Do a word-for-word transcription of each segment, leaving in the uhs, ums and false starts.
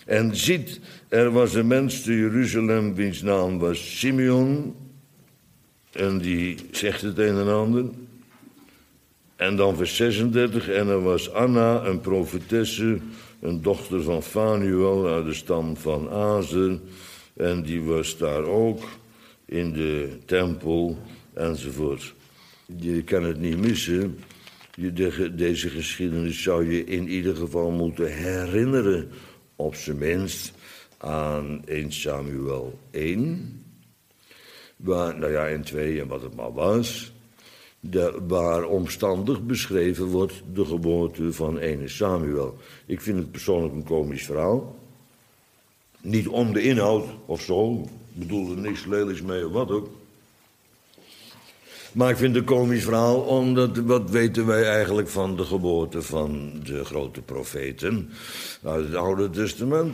En ziet, er was een mens te Jeruzalem, wiens naam was Simeon. En die zegt het een en ander. En dan vers zesendertig. En er was Anna, een profetesse, een dochter van Fanuel uit de stam van Azer. En die was daar ook in de tempel enzovoort. Je kan het niet missen. Je, de, deze geschiedenis zou je in ieder geval moeten herinneren. Op zijn minst aan eerste Samuel één. Waar, nou ja, en twee en wat het maar was. De, waar omstandig beschreven wordt de geboorte van eerste Samuel. Ik vind het persoonlijk een komisch verhaal. Niet om de inhoud of zo. Ik bedoel er niks lelijks mee of wat ook. Maar ik vind het een komisch verhaal, omdat wat weten wij eigenlijk van de geboorte van de grote profeten uit het Oude Testament?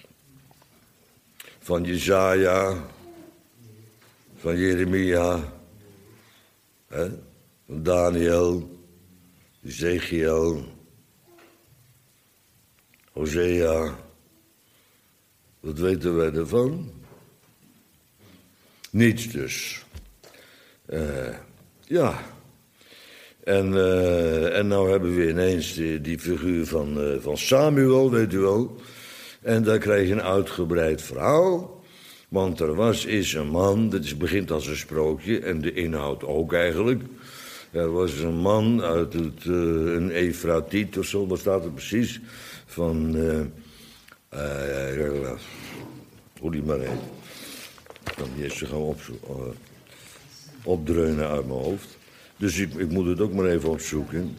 Van Jesaja, van Jeremia, hè, van Daniel, Ezekiel, Hosea. Wat weten wij ervan? Niets dus. Uh, ja. En, uh, en nou hebben we ineens die, die figuur van, uh, van Samuel, weet u wel. En daar krijg je een uitgebreid verhaal. Want er was is een man, dit is, begint als een sprookje en de inhoud ook eigenlijk. Er was een man uit het, uh, een Efratiet of zo, wat staat er precies? Van, uh, uh, hoe die maar heet. Ik kan die eerst gaan opzoeken. Uh, opdreunen uit mijn hoofd. Dus ik, ik moet het ook maar even opzoeken.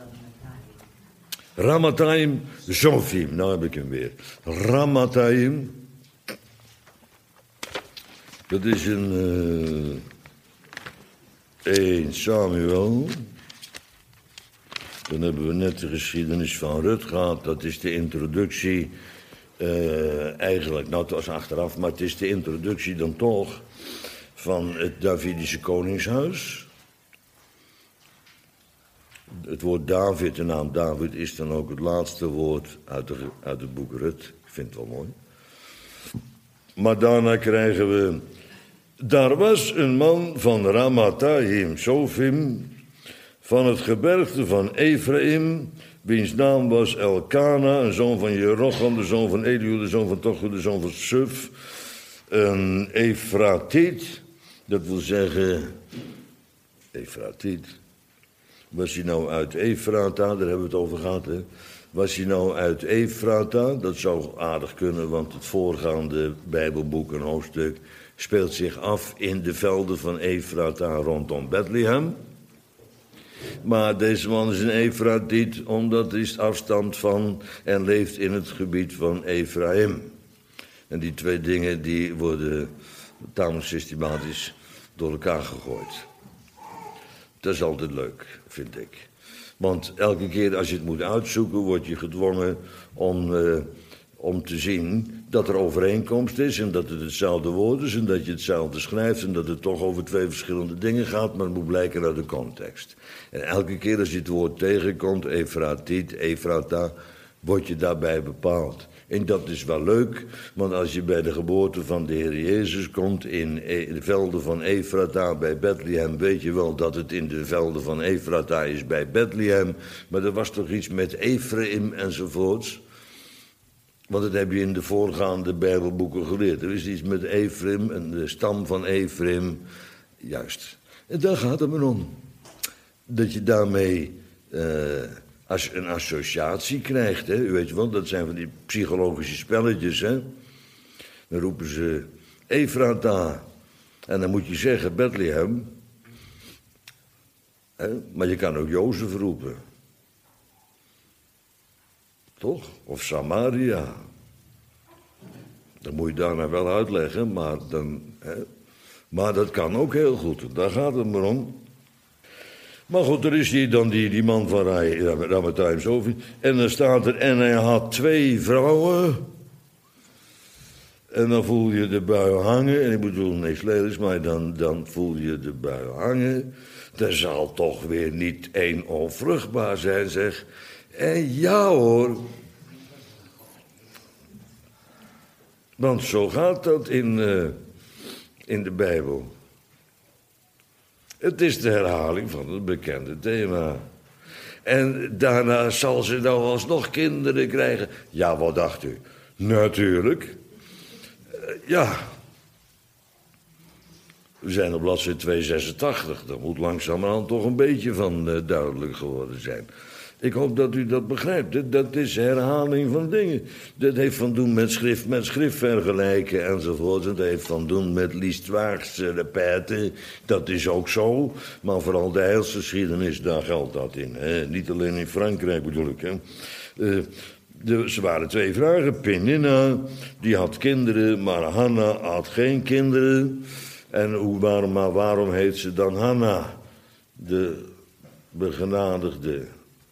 Ramathaim Zofim, nou heb ik hem weer. Ramathaim. Dat is een uh, eerste Samuel. Dan hebben we net de geschiedenis van Rut gehad. Dat is de introductie. Uh, eigenlijk, nou het was achteraf, maar het is de introductie dan toch van het Davidische koningshuis. Het woord David, de naam David, is dan ook het laatste woord uit, de, uit het boek Rut. Ik vind het wel mooi. Maar daarna krijgen we... Daar was een man van Ramathaim Zofim, van het gebergte van Ephraim, wiens naam was Elkana, een zoon van Jerocham, de zoon van Eliud, de zoon van Tochu, de zoon van Suf, een Efratiet, dat wil zeggen, Efratiet, was hij nou uit Efrata, daar hebben we het over gehad, hè? Was hij nou uit Efrata, dat zou aardig kunnen, want het voorgaande Bijbelboek, een hoofdstuk, speelt zich af in de velden van Efrata rondom Bethlehem. Maar deze man is een Efratiet, omdat hij is afstand van en leeft in het gebied van Ephraim. En die twee dingen die worden tamelijk systematisch door elkaar gegooid. Dat is altijd leuk, vind ik. Want elke keer als je het moet uitzoeken, word je gedwongen om, uh, om te zien dat er overeenkomst is en dat het hetzelfde woord is en dat je hetzelfde schrijft en dat het toch over twee verschillende dingen gaat, maar het moet blijken uit de context. En elke keer als je het woord tegenkomt, Efratiet, Efrata, word je daarbij bepaald. En dat is wel leuk, want als je bij de geboorte van de Heer Jezus komt in de velden van Efrata bij Bethlehem, weet je wel dat het in de velden van Efrata is bij Bethlehem, maar er was toch iets met Ephraim enzovoorts. Want dat heb je in de voorgaande Bijbelboeken geleerd. Er is iets met Ephraim en de stam van Ephraim. Juist. En daar gaat het maar om. Dat je daarmee uh, als een associatie krijgt. Hè? U weet je wel, dat zijn van die psychologische spelletjes. Hè? Dan roepen ze Efrata. En dan moet je zeggen Bethlehem. Hè? Maar je kan ook Jozef roepen. Toch? Of Samaria. Dan moet je daarna wel uitleggen, maar, dan, hè. maar dat kan ook heel goed. Daar gaat het maar om. Maar goed, er is hier dan die, die man van Ramathaim Zofim. En dan staat er, en hij had twee vrouwen. En dan voel je de bui hangen. En ik bedoel niks lelijks, maar dan, dan voel je de bui hangen. Er zal toch weer niet één onvruchtbaar zijn, zeg. En ja hoor. Want zo gaat dat in, uh, in de Bijbel. Het is de herhaling van het bekende thema. En daarna zal ze nou alsnog kinderen krijgen. Ja, wat dacht u? Natuurlijk. Uh, ja. We zijn op bladzijde tweehonderdzesentachtig. Dat moet langzamerhand toch een beetje van uh, duidelijk geworden zijn. Ik hoop dat u dat begrijpt. Dat is herhaling van dingen. Dat heeft van doen met schrift met schrift vergelijken enzovoort. Dat heeft van doen met l'histoire répéter. Dat is ook zo. Maar vooral de heilsgeschiedenis, daar geldt dat in. Hè? Niet alleen in Frankrijk bedoel ik. Hè? Uh, de, ze waren twee vragen. Penina, die had kinderen, maar Hanna had geen kinderen. En hoe, waarom, maar waarom heet ze dan Hanna? De begenadigde.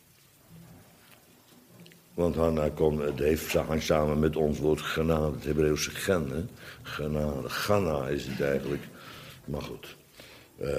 Want Hanna kon, het heeft samen met ons woord genade, het Hebreeuwse gen, hè? Genade, Ganna is het eigenlijk. Maar goed. Uh,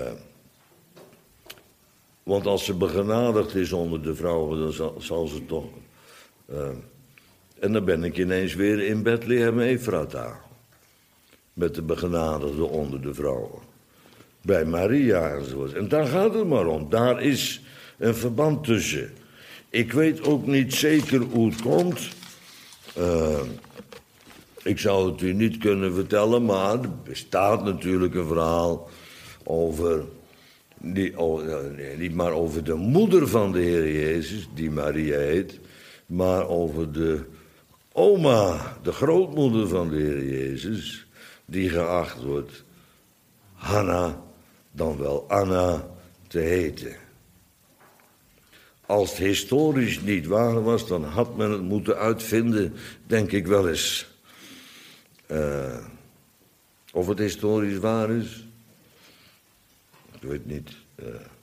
want als ze begenadigd is onder de vrouwen, dan zal, zal ze toch... Uh, en dan ben ik ineens weer in Bethlehem Ephrata. Met de begenadigde onder de vrouwen. Bij Maria enzovoort. En daar gaat het maar om. Daar is een verband tussen. Ik weet ook niet zeker hoe het komt. Uh, ik zou het u niet kunnen vertellen, maar er bestaat natuurlijk een verhaal over... Niet, oh, nee, niet maar over de moeder van de Heer Jezus, die Maria heet... maar over de oma, de grootmoeder van de Heer Jezus... die geacht wordt Hanna, dan wel Anna, te heten. Als het historisch niet waar was, dan had men het moeten uitvinden, denk ik wel eens. Uh, of het historisch waar is? Ik weet niet. Uh.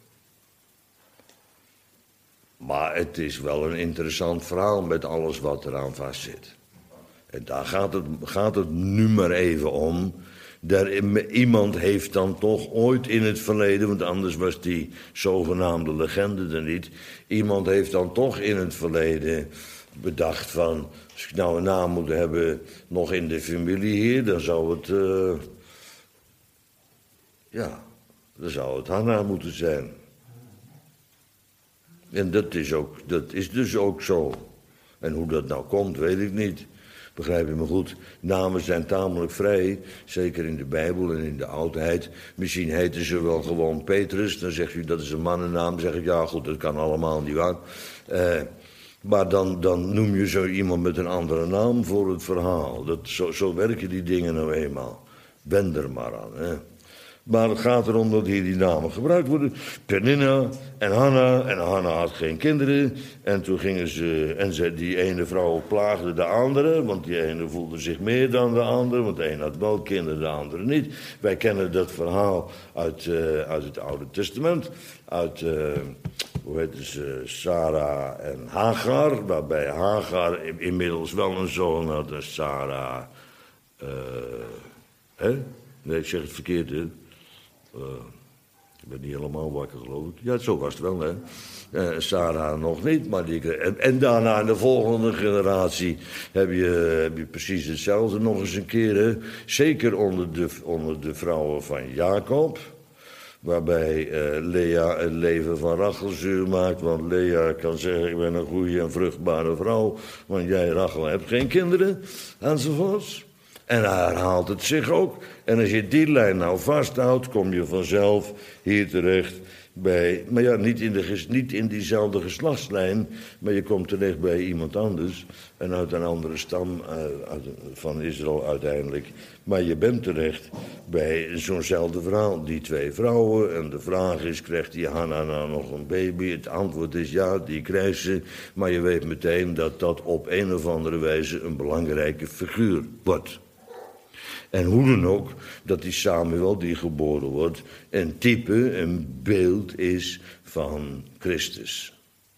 Maar het is wel een interessant verhaal met alles wat eraan vastzit. En daar gaat het, gaat het nu maar even om. Daar, iemand heeft dan toch ooit in het verleden, want anders was die zogenaamde legende er niet. Iemand heeft dan toch in het verleden bedacht van, als ik nou een naam moet hebben nog in de familie hier, dan zou het, uh, ja, dan zou het Hanna moeten zijn. En dat is, ook, dat is dus ook zo. En hoe dat nou komt, weet ik niet. Begrijp je me goed? Namen zijn tamelijk vrij, zeker in de Bijbel en in de oudheid. Misschien heten ze wel gewoon Petrus, dan zegt u dat is een mannennaam. Dan zeg ik, ja goed, dat kan allemaal niet waar. Uh, maar dan, dan noem je zo iemand met een andere naam voor het verhaal. Dat, zo, zo werken die dingen nou eenmaal. Wend er maar aan, hè. Maar het gaat erom dat hier die namen gebruikt worden. Penina en Hanna. En Hanna had geen kinderen. En toen gingen ze... En ze, die ene vrouw plaagde de andere. Want die ene voelde zich meer dan de andere. Want de een had wel kinderen, de andere niet. Wij kennen dat verhaal uit, uh, uit het Oude Testament. Uit... Uh, hoe heet ze? Sarah en Hagar. Waarbij Hagar inmiddels wel een zoon had. En Sarah... Uh, hè? Nee, ik zeg het verkeerd, hè. Uh, ik ben niet helemaal wakker, geloof ik. Ja, zo was het wel, hè. Uh, Sarah nog niet, maar die... En, en daarna in de volgende generatie heb je, heb je precies hetzelfde nog eens een keer, hè. Zeker onder de, onder de vrouwen van Jacob. Waarbij uh, Lea het leven van Rachel zuur maakt. Want Lea kan zeggen, ik ben een goede en vruchtbare vrouw. Want jij, Rachel, hebt geen kinderen. Enzovoorts. En hij herhaalt het zich ook. En als je die lijn nou vasthoudt, kom je vanzelf hier terecht bij... Maar ja, niet in, de, niet in diezelfde geslachtslijn, maar je komt terecht bij iemand anders. En uit een andere stam uh, uit, van Israël uiteindelijk. Maar je bent terecht bij zo'nzelfde verhaal. Die twee vrouwen. En de vraag is, krijgt die Hanna nou nog een baby? Het antwoord is ja, die krijgt ze. Maar je weet meteen dat dat op een of andere wijze een belangrijke figuur wordt. En hoe dan ook, dat die Samuel die geboren wordt een type, een beeld is van Christus.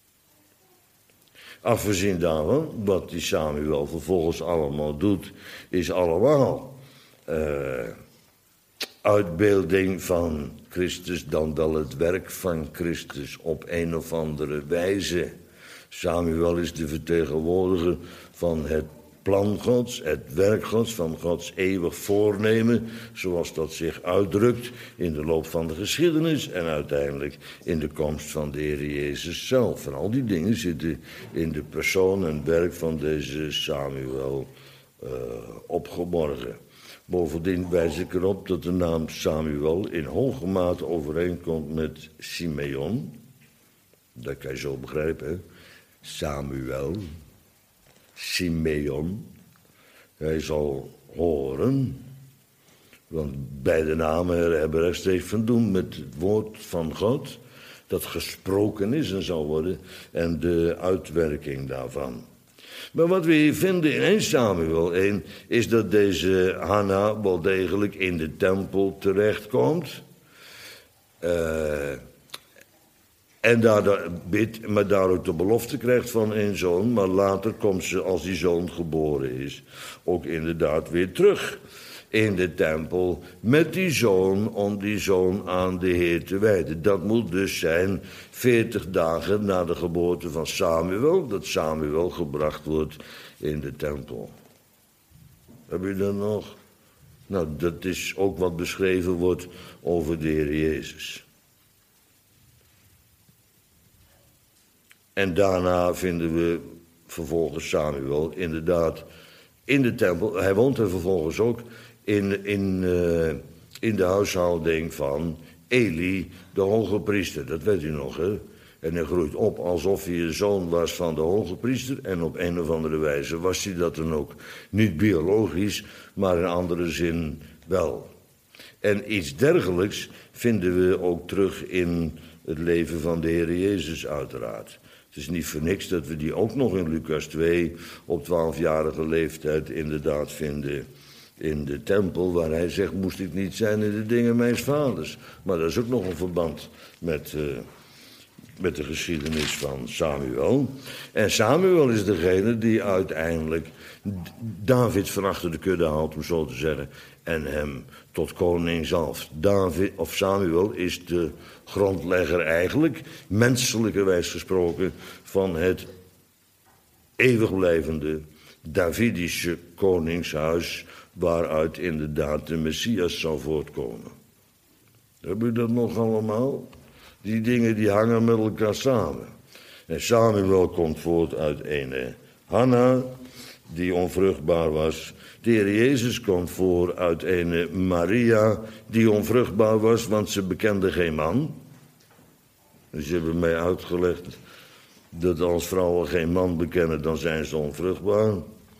Afgezien daarvan, wat die Samuel vervolgens allemaal doet, is allemaal uh, uitbeelding van Christus, dan wel het werk van Christus op een of andere wijze. Samuel is de vertegenwoordiger van het plan Gods, het werk Gods, van Gods eeuwig voornemen, zoals dat zich uitdrukt in de loop van de geschiedenis en uiteindelijk in de komst van de Heer Jezus zelf. En al die dingen zitten in de persoon en werk van deze Samuel uh, opgeborgen. Bovendien wijs ik erop dat de naam Samuel in hoge mate overeenkomt met Simeon. Dat kan je zo begrijpen, hè? Samuel, Simeon. Hij zal horen, want beide namen hebben rechtstreeks van doen met het woord van God, dat gesproken is en zal worden, en de uitwerking daarvan. Maar wat we hier vinden in Eerste Samuel één, is dat deze Hanna wel degelijk in de tempel terechtkomt. Uh, en daar bidt, maar daar ook de belofte krijgt van een zoon. Maar later komt ze, als die zoon geboren is, ook inderdaad weer terug in de tempel met die zoon, om die zoon aan de Heer te wijden. Dat moet dus zijn veertig dagen na de geboorte van Samuel, dat Samuel gebracht wordt in de tempel. Heb je dat nog? Nou, dat is ook wat beschreven wordt over de Heer Jezus. En daarna vinden we vervolgens Samuel inderdaad in de tempel. Hij woont er vervolgens ook in, in, uh, in de huishouding van Eli, de hoge priester. Dat weet u nog, hè? En hij groeit op alsof hij een zoon was van de hoge priester. En op een of andere wijze was hij dat dan ook. Niet biologisch, maar in andere zin wel. En iets dergelijks vinden we ook terug in het leven van de Heer Jezus uiteraard. Het is niet voor niks dat we die ook nog in Lucas twee op twaalfjarige leeftijd inderdaad vinden in de tempel, waar hij zegt, moest ik niet zijn in de dingen mijns vaders. Maar dat is ook nog een verband met, uh, met de geschiedenis van Samuel. En Samuel is degene die uiteindelijk David van achter de kudde haalt, om zo te zeggen, en hem tot koning zalft. David, of Samuel is de grondlegger eigenlijk, menselijkerwijs gesproken, van het eeuwig blijvende Davidische koningshuis, waaruit inderdaad de Messias zal voortkomen. Heb je dat nog allemaal? Die dingen die hangen met elkaar samen. En Samuel komt voort uit een Hanna, die onvruchtbaar was. De Heer Jezus komt voor uit een Maria, die onvruchtbaar was, want ze bekende geen man. Dus ze hebben mij uitgelegd dat als vrouwen geen man bekennen, dan zijn ze onvruchtbaar.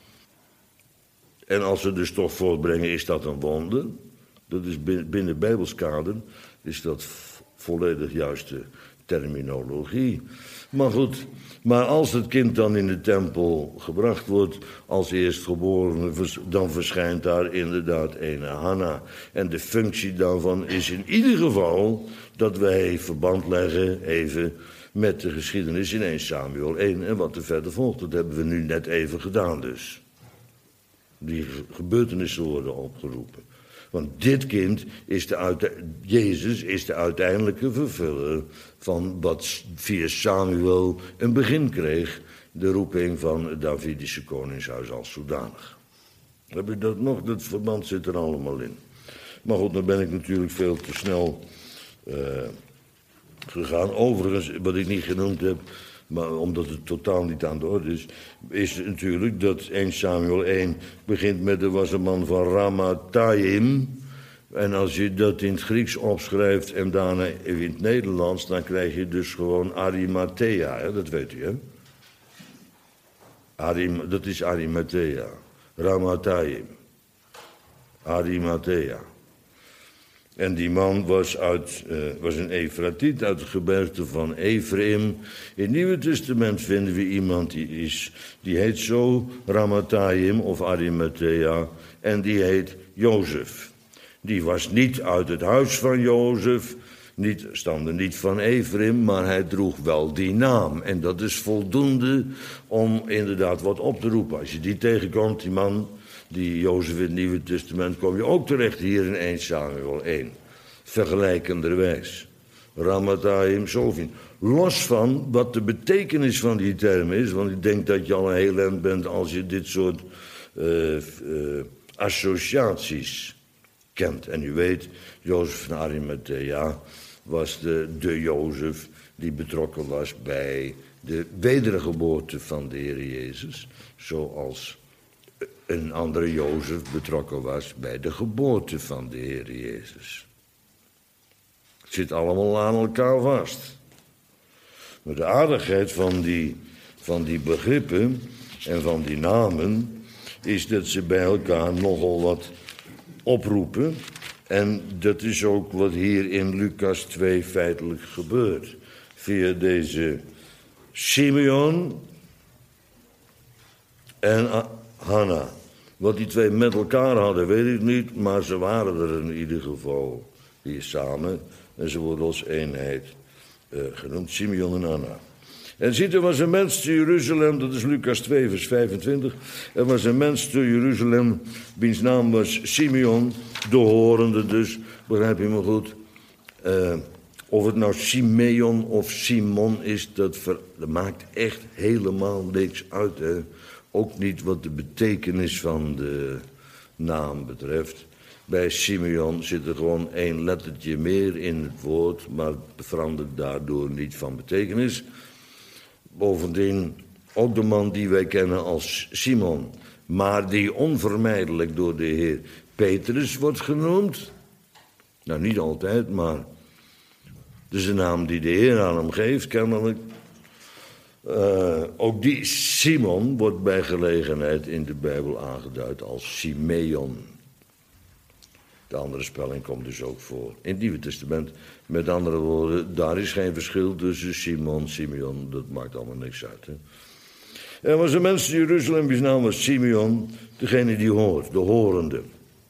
En als ze dus toch voortbrengen, is dat een wonder. Dat is binnen Bijbelskader, is dat volledig juiste terminologie. Maar goed, maar als het kind dan in de tempel gebracht wordt als eerstgeborene, dan verschijnt daar inderdaad een Hanna. En de functie daarvan is in ieder geval dat wij verband leggen even met de geschiedenis in Eerste Samuel één. En wat er verder volgt, dat hebben we nu net even gedaan dus. Die gebeurtenissen worden opgeroepen. Want dit kind is de uite- Jezus is de uiteindelijke vervuller van wat via Samuel een begin kreeg, de roeping van het Davidische koningshuis als zodanig. Heb je dat nog? Dat verband zit er allemaal in. Maar goed, dan ben ik natuurlijk veel te snel uh, gegaan. Overigens, wat ik niet genoemd heb, maar omdat het totaal niet aan de orde is, is natuurlijk dat Eerste Samuel één begint met er was een man van Ramathaim. En als je dat in het Grieks opschrijft en daarna in het Nederlands, dan krijg je dus gewoon Arimathea, hè? Dat weet u, hè? Arim, dat is Arimathea. Ramathaim. Arimathea. En die man was, uit, uh, was een Efratiet uit het gebergte van Ephraim. In het Nieuwe Testament vinden we iemand die is, die heet zo Ramathaim of Arimathea, en die heet Jozef. Die was niet uit het huis van Jozef, niet, stamde niet van Ephraim, maar hij droeg wel die naam. En dat is voldoende om inderdaad wat op te roepen. Als je die tegenkomt, die man, die Jozef in het Nieuwe Testament, kom je ook terecht hier in Eerste Samuel één. Vergelijkenderwijs. Ramathaim, Sofin. Los van wat de betekenis van die term is, want ik denk dat je al een heel eind bent als je dit soort uh, uh, associaties kent. En u weet, Jozef van Arimathea was de, de Jozef die betrokken was bij de wedergeboorte van de Heer Jezus, zoals een andere Jozef betrokken was bij de geboorte van de Heer Jezus. Het zit allemaal aan elkaar vast. Maar de aardigheid van die, van die begrippen en van die namen is dat ze bij elkaar nogal wat oproepen. En dat is ook wat hier in Lucas twee feitelijk gebeurt. Via deze Simeon en Hanna. Wat die twee met elkaar hadden, weet ik niet, maar ze waren er in ieder geval hier samen. En ze worden als eenheid uh, genoemd, Simeon en Hanna. En ziet, er was een mens te Jeruzalem, dat is Lucas twee, vers vijfentwintig. Er was een mens te Jeruzalem, wiens naam was Simeon, de horende dus, begrijp je me goed. Uh, of het nou Simeon of Simon is, dat, ver, dat maakt echt helemaal niks uit. Hè? Ook niet wat de betekenis van de naam betreft. Bij Simeon zit er gewoon één lettertje meer in het woord, maar het verandert daardoor niet van betekenis. Bovendien ook de man die wij kennen als Simon, maar die onvermijdelijk door de Heer Petrus wordt genoemd. Nou, niet altijd, maar het is een naam die de Heer aan hem geeft, kennelijk. Uh, ook die Simon wordt bij gelegenheid in de Bijbel aangeduid als Simeon. De andere spelling komt dus ook voor in het Nieuwe Testament. Met andere woorden, daar is geen verschil tussen Simon, Simeon. Dat maakt allemaal niks uit. Hè? Er was een mens in Jeruzalem, wiens naam was Simeon, degene die hoort, de horende.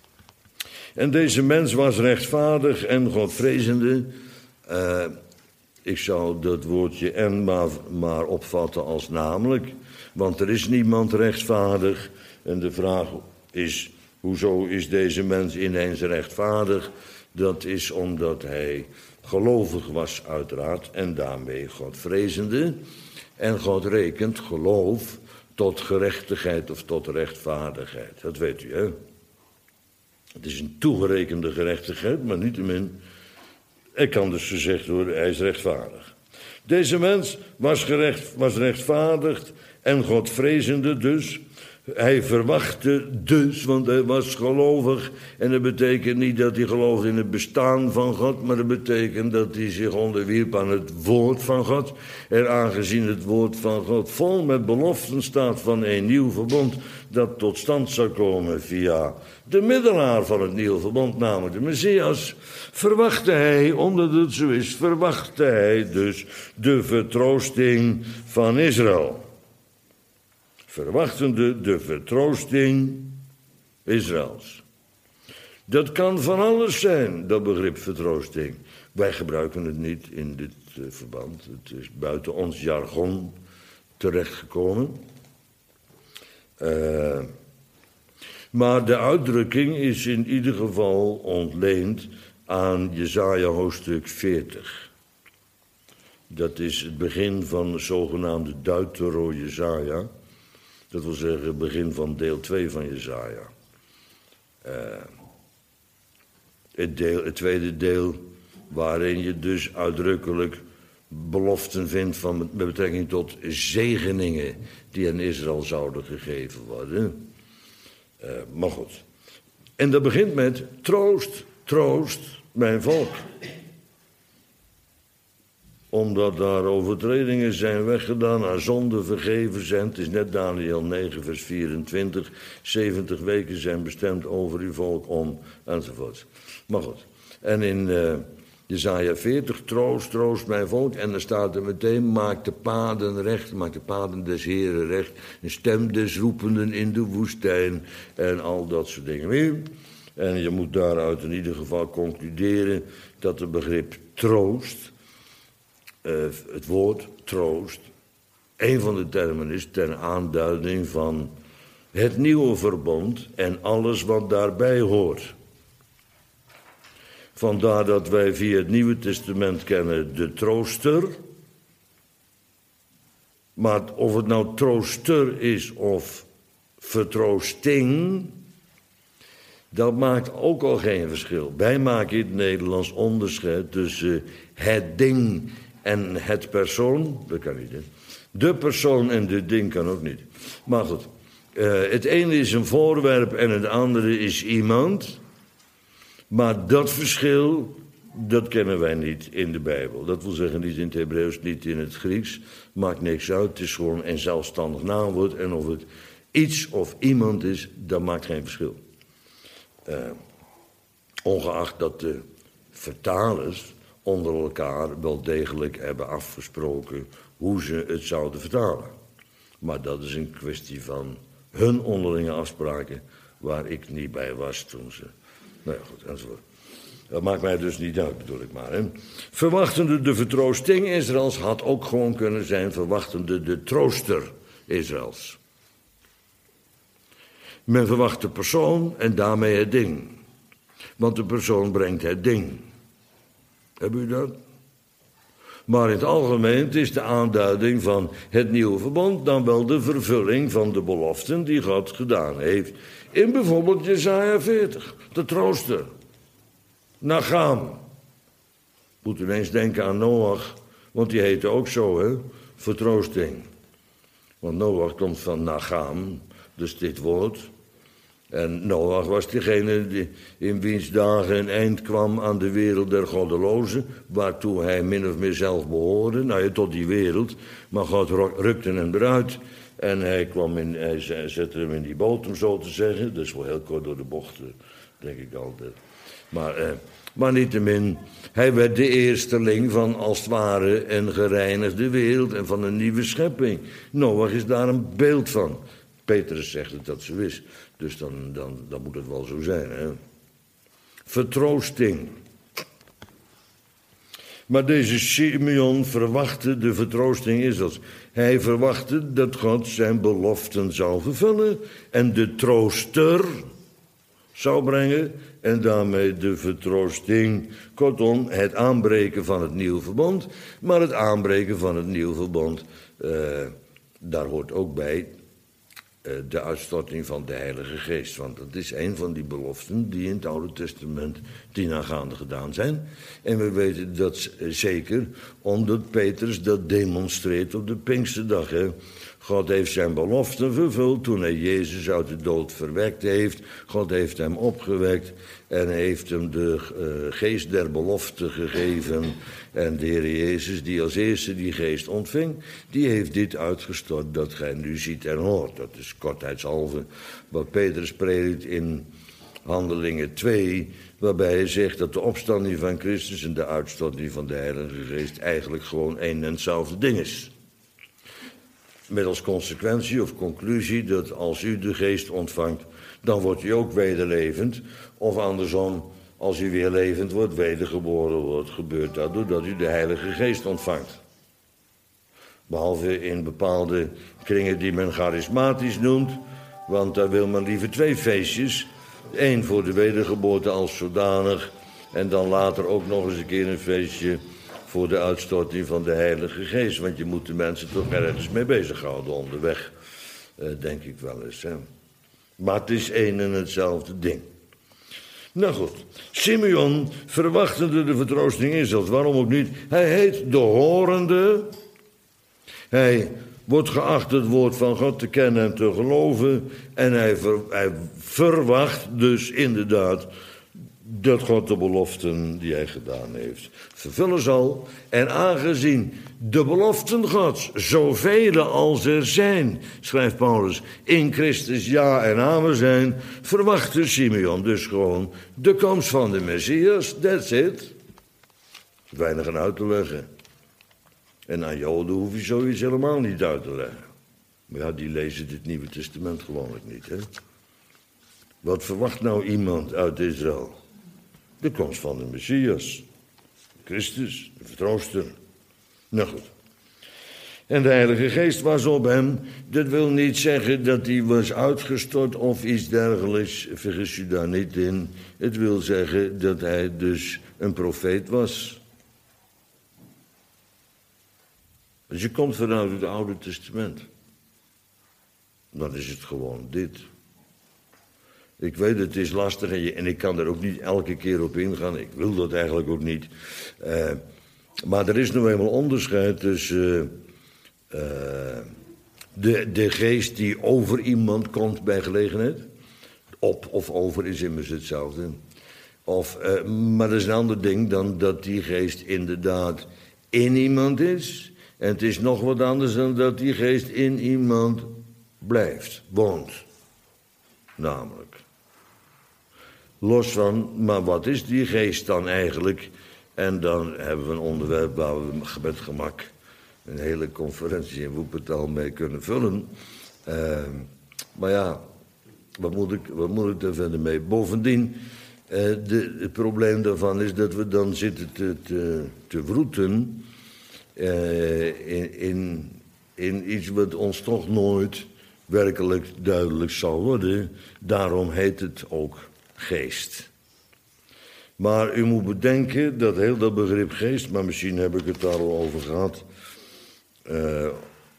En deze mens was rechtvaardig en godvrezende. Uh, ik zou dat woordje en maar, maar opvatten als namelijk. Want er is niemand rechtvaardig. En de vraag is, hoezo is deze mens ineens rechtvaardig? Dat is omdat hij gelovig was uiteraard en daarmee godvrezende. En God rekent geloof tot gerechtigheid of tot rechtvaardigheid. Dat weet u, hè? Het is een toegerekende gerechtigheid, maar niettemin, er kan dus gezegd worden, hij is rechtvaardig. Deze mens was, gerecht, was rechtvaardigd en godvrezende dus. Hij verwachtte dus, want hij was gelovig. En dat betekent niet dat hij geloofde in het bestaan van God, maar dat betekent dat hij zich onderwierp aan het woord van God. En aangezien het woord van God vol met beloften staat van een nieuw verbond dat tot stand zou komen via de middelaar van het nieuwe verbond, namelijk de Messias, verwachtte hij, omdat het zo is, verwachtte hij dus de vertroosting van Israël. Verwachtende de vertroosting Israëls. Dat kan van alles zijn, dat begrip vertroosting. Wij gebruiken het niet in dit uh, verband. Het is buiten ons jargon terechtgekomen. Uh, maar de uitdrukking is in ieder geval ontleend aan Jesaja hoofdstuk veertig. Dat is het begin van de zogenaamde Deutero-Jesaja. Dat wil zeggen het begin van deel twee van Jesaja. Uh, het, deel, het tweede deel waarin je dus uitdrukkelijk beloften vindt van, met betrekking tot zegeningen die aan Israël zouden gegeven worden. Uh, maar goed. En dat begint met troost, troost mijn volk. Omdat daar overtredingen zijn weggedaan, aan zonden vergeven zijn. Het is net Daniël negen, vers vierentwintig. zeventig weken zijn bestemd over uw volk om, enzovoort. Maar goed. En in uh, Jesaja veertig, troost, troost mijn volk. En dan staat er meteen, maak de paden recht, maak de paden des Heren recht. Een stem des roependen in de woestijn. En al dat soort dingen. En je moet daaruit in ieder geval concluderen dat het begrip troost, Uh, het woord troost, een van de termen is ter aanduiding van het nieuwe verbond en alles wat daarbij hoort. Vandaar dat wij via het Nieuwe Testament kennen de trooster. Maar of het nou trooster is of vertroosting, dat maakt ook al geen verschil. Wij maken in het Nederlands onderscheid tussen het ding en het persoon. Dat kan niet, hè. De persoon en de ding kan ook niet. Maar goed, uh, het ene is een voorwerp en het andere is iemand. Maar dat verschil, dat kennen wij niet in de Bijbel. Dat wil zeggen niet in het Hebreeuws, niet in het Grieks. Maakt niks uit, het is gewoon een zelfstandig naamwoord. En of het iets of iemand is, dat maakt geen verschil. Uh, ongeacht dat de vertalers onder elkaar wel degelijk hebben afgesproken hoe ze het zouden vertalen. Maar dat is een kwestie van hun onderlinge afspraken, waar ik niet bij was toen ze... Nou ja, goed, enzovoort. Dat maakt mij dus niet uit, bedoel ik maar. Hè. Verwachtende de vertroosting Israëls had ook gewoon kunnen zijn verwachtende de trooster Israëls. Men verwacht de persoon en daarmee het ding. Want de persoon brengt het ding. Hebben u dat? Maar in het algemeen is de aanduiding van het nieuwe verbond dan wel de vervulling van de beloften die God gedaan heeft. In bijvoorbeeld Jesaja veertig, de trooster. Nagam. Moet ineens denken aan Noach, want die heette ook zo, hè? Vertroosting. Want Noach komt van Nagam, dus dit woord. En Noach was degene die in wiens dagen een eind kwam aan de wereld der goddelozen, waartoe hij min of meer zelf behoorde, nou ja, tot die wereld. Maar God rukte hem eruit en hij, kwam in, hij zette hem in die boot, om zo te zeggen. Dat is wel heel kort door de bocht, denk ik altijd. Maar, eh, maar niettemin, hij werd de eersteling van als het ware een gereinigde wereld en van een nieuwe schepping. Noach is daar een beeld van. Petrus zegt het dat zo is. Dus dan, dan, dan moet het wel zo zijn, hè. Vertroosting. Maar deze Simeon verwachtte de vertroosting Israëls. Hij verwachtte dat God zijn beloften zou vervullen en de trooster zou brengen en daarmee de vertroosting. Kortom, het aanbreken van het nieuwe verbond. Maar het aanbreken van het nieuwe verbond, uh, daar hoort ook bij de uitstorting van de Heilige Geest. Want dat is een van die beloften die in het Oude Testament dienaangaande gedaan zijn. En we weten dat zeker omdat Petrus dat demonstreert op de Pinksterdag. Hè. God heeft zijn beloften vervuld toen hij Jezus uit de dood verwekt heeft. God heeft hem opgewekt en heeft hem de uh, geest der belofte gegeven. En de Heer Jezus, die als eerste die geest ontving, die heeft dit uitgestort dat gij nu ziet en hoort. Dat is kortheidshalve wat Petrus predikt in Handelingen twee, waarbij hij zegt dat de opstanding van Christus en de uitstorting van de Heilige Geest eigenlijk gewoon één en hetzelfde ding is. Met als consequentie of conclusie dat als u de geest ontvangt, dan wordt u ook wederlevend. Of andersom, als u weer levend wordt, wedergeboren wordt, gebeurt dat doordat u de Heilige Geest ontvangt. Behalve in bepaalde kringen die men charismatisch noemt, want daar wil men liever twee feestjes. Eén voor de wedergeboorte als zodanig en dan later ook nog eens een keer een feestje voor de uitstorting van de Heilige Geest. Want je moet de mensen toch ergens mee bezighouden onderweg, uh, denk ik wel eens. Hè. Maar het is één en hetzelfde ding. Nou goed, Simeon verwachtende de vertroosting Israëls. Waarom ook niet? Hij heet de horende. Hij wordt geacht het woord van God te kennen en te geloven. En hij, ver, hij verwacht dus inderdaad dat God de beloften die hij gedaan heeft vervullen zal. En aangezien de beloften Gods, zoveel als er zijn, schrijft Paulus, in Christus ja en amen zijn, verwachtte Simeon dus gewoon de komst van de Messias. That's it. Weinig aan uit te leggen. En aan Joden hoef je zoiets helemaal niet uit te leggen. Maar ja, die lezen dit Nieuwe Testament gewoonlijk niet, hè. Wat verwacht nou iemand uit Israël? De komst van de Messias. Christus, de vertrooster. Nou goed. En de Heilige Geest was op hem. Dat wil niet zeggen dat hij was uitgestort of iets dergelijks. Vergis u daar niet in. Het wil zeggen dat hij dus een profeet was. Dus je komt vanuit het Oude Testament. dan is het gewoon dit. Ik weet, het is lastig en, je, en ik kan er ook niet elke keer op ingaan. Ik wil dat eigenlijk ook niet. Uh, maar er is nou eenmaal onderscheid tussen uh, uh, de, de geest die over iemand komt bij gelegenheid. Op of over is immers hetzelfde. Of, uh, maar dat is een ander ding dan dat die geest inderdaad in iemand is. En het is nog wat anders dan dat die geest in iemand blijft, woont. Namelijk. Los van, maar wat is die geest dan eigenlijk? En dan hebben we een onderwerp waar we met gemak een hele conferentie in Woepertaal mee kunnen vullen. Uh, maar ja, wat moet ik, wat moet ik daar verder mee? Bovendien, uh, de, het probleem daarvan is dat we dan zitten te, te, te wroeten uh, in, in, in iets wat ons toch nooit werkelijk duidelijk zal worden. Daarom heet het ook geest. Maar u moet bedenken dat heel dat begrip geest, maar misschien heb ik het daar al over gehad, uh,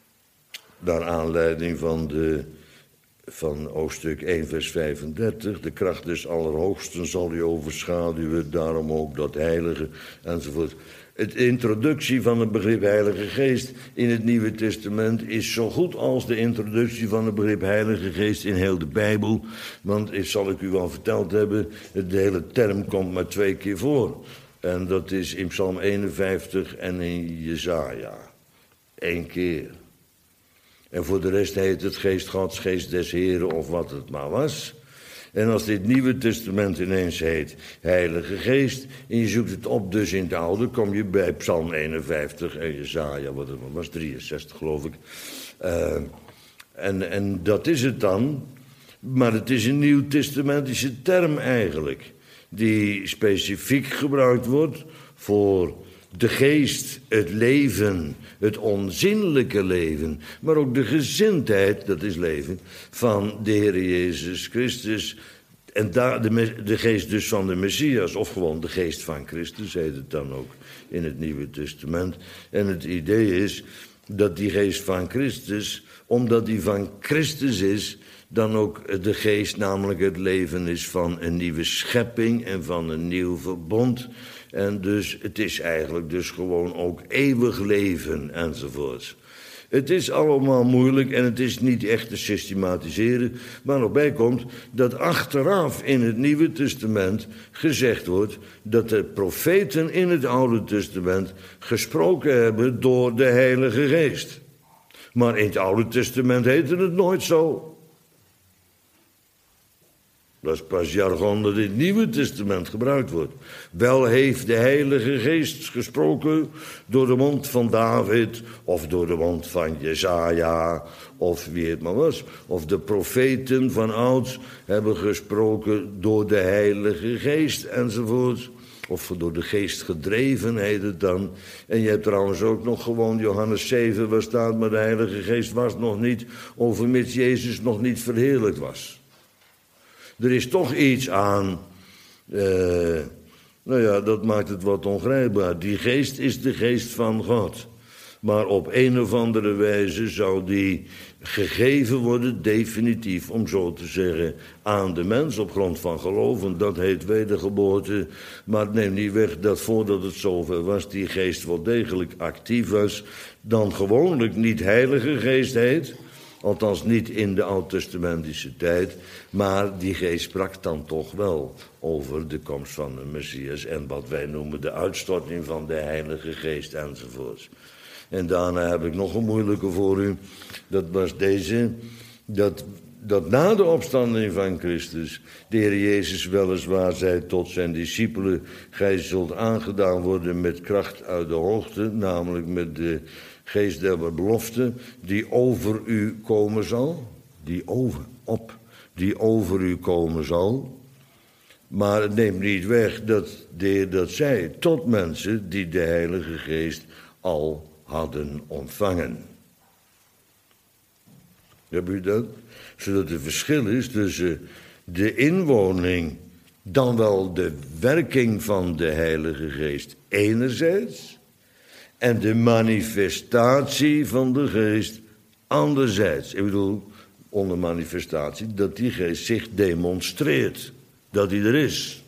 naar aanleiding van, de, van hoofdstuk één vers vijfendertig, de kracht des Allerhoogsten zal u overschaduwen, daarom ook dat heilige, enzovoort. De introductie van het begrip Heilige Geest in het Nieuwe Testament is zo goed als de introductie van het begrip Heilige Geest in heel de Bijbel. Want, ik zal ik u al verteld hebben, de hele term komt maar twee keer voor. En dat is in Psalm eenenvijftig en in Jesaja. Eén keer. En voor de rest heet het Geest Gods, Geest des Heren of wat het maar was. En als dit Nieuwe Testament ineens heet Heilige Geest, en je zoekt het op dus in het Oude, kom je bij Psalm eenenvijftig en Jesaja, wat het was, drieënzestig geloof ik. Uh, en, en dat is het dan, maar het is een nieuwtestamentische term eigenlijk, die specifiek gebruikt wordt voor de geest, het leven, het onzinnelijke leven, maar ook de gezindheid, dat is leven, van de Heer Jezus Christus. En daar de, de geest dus van de Messias, of gewoon de geest van Christus, heet het dan ook in het Nieuwe Testament. En het idee is dat die geest van Christus, omdat die van Christus is, dan ook de geest, namelijk het leven is van een nieuwe schepping en van een nieuw verbond. En dus, het is eigenlijk dus gewoon ook eeuwig leven enzovoort. Het is allemaal moeilijk en het is niet echt te systematiseren. Maar nog bij komt dat achteraf in het Nieuwe Testament gezegd wordt dat de profeten in het Oude Testament gesproken hebben door de Heilige Geest. Maar in het Oude Testament heette het nooit zo. Dat is pas jargon dat in het Nieuwe Testament gebruikt wordt. Wel heeft de Heilige Geest gesproken door de mond van David, of door de mond van Jesaja, of wie het maar was. Of de profeten van ouds hebben gesproken door de Heilige Geest, enzovoort. Of door de geest gedreven heet het dan. En je hebt trouwens ook nog gewoon Johannes zeven, waar staat, maar de Heilige Geest was nog niet, overmits Jezus nog niet verheerlijkt was. Er is toch iets aan, uh, nou ja, dat maakt het wat ongrijpbaar. Die geest is de geest van God. Maar op een of andere wijze zou die gegeven worden, definitief, om zo te zeggen, aan de mens op grond van geloof. En dat heet wedergeboorte. Maar het neemt niet weg dat voordat het zover was, die geest wel degelijk actief was. Dan gewoonlijk niet Heilige Geest heet. Althans niet in de oud-testamentische tijd, maar die geest sprak dan toch wel over de komst van de Messias en wat wij noemen de uitstorting van de Heilige Geest enzovoort. En daarna heb ik nog een moeilijke voor u, dat was deze, dat, dat na de opstanding van Christus de Heer Jezus weliswaar zei tot zijn discipelen, gij zult aangedaan worden met kracht uit de hoogte, namelijk met de geest der belofte, die over u komen zal, die over, op, die over u komen zal. Maar het neemt niet weg dat de Heer dat zei tot mensen die de Heilige Geest al hadden ontvangen. Heb u dat? Zodat er verschil is tussen de inwoning, dan wel de werking van de Heilige Geest enerzijds, en de manifestatie van de geest anderzijds. Ik bedoel, onder manifestatie, dat die geest zich demonstreert. Dat hij er is.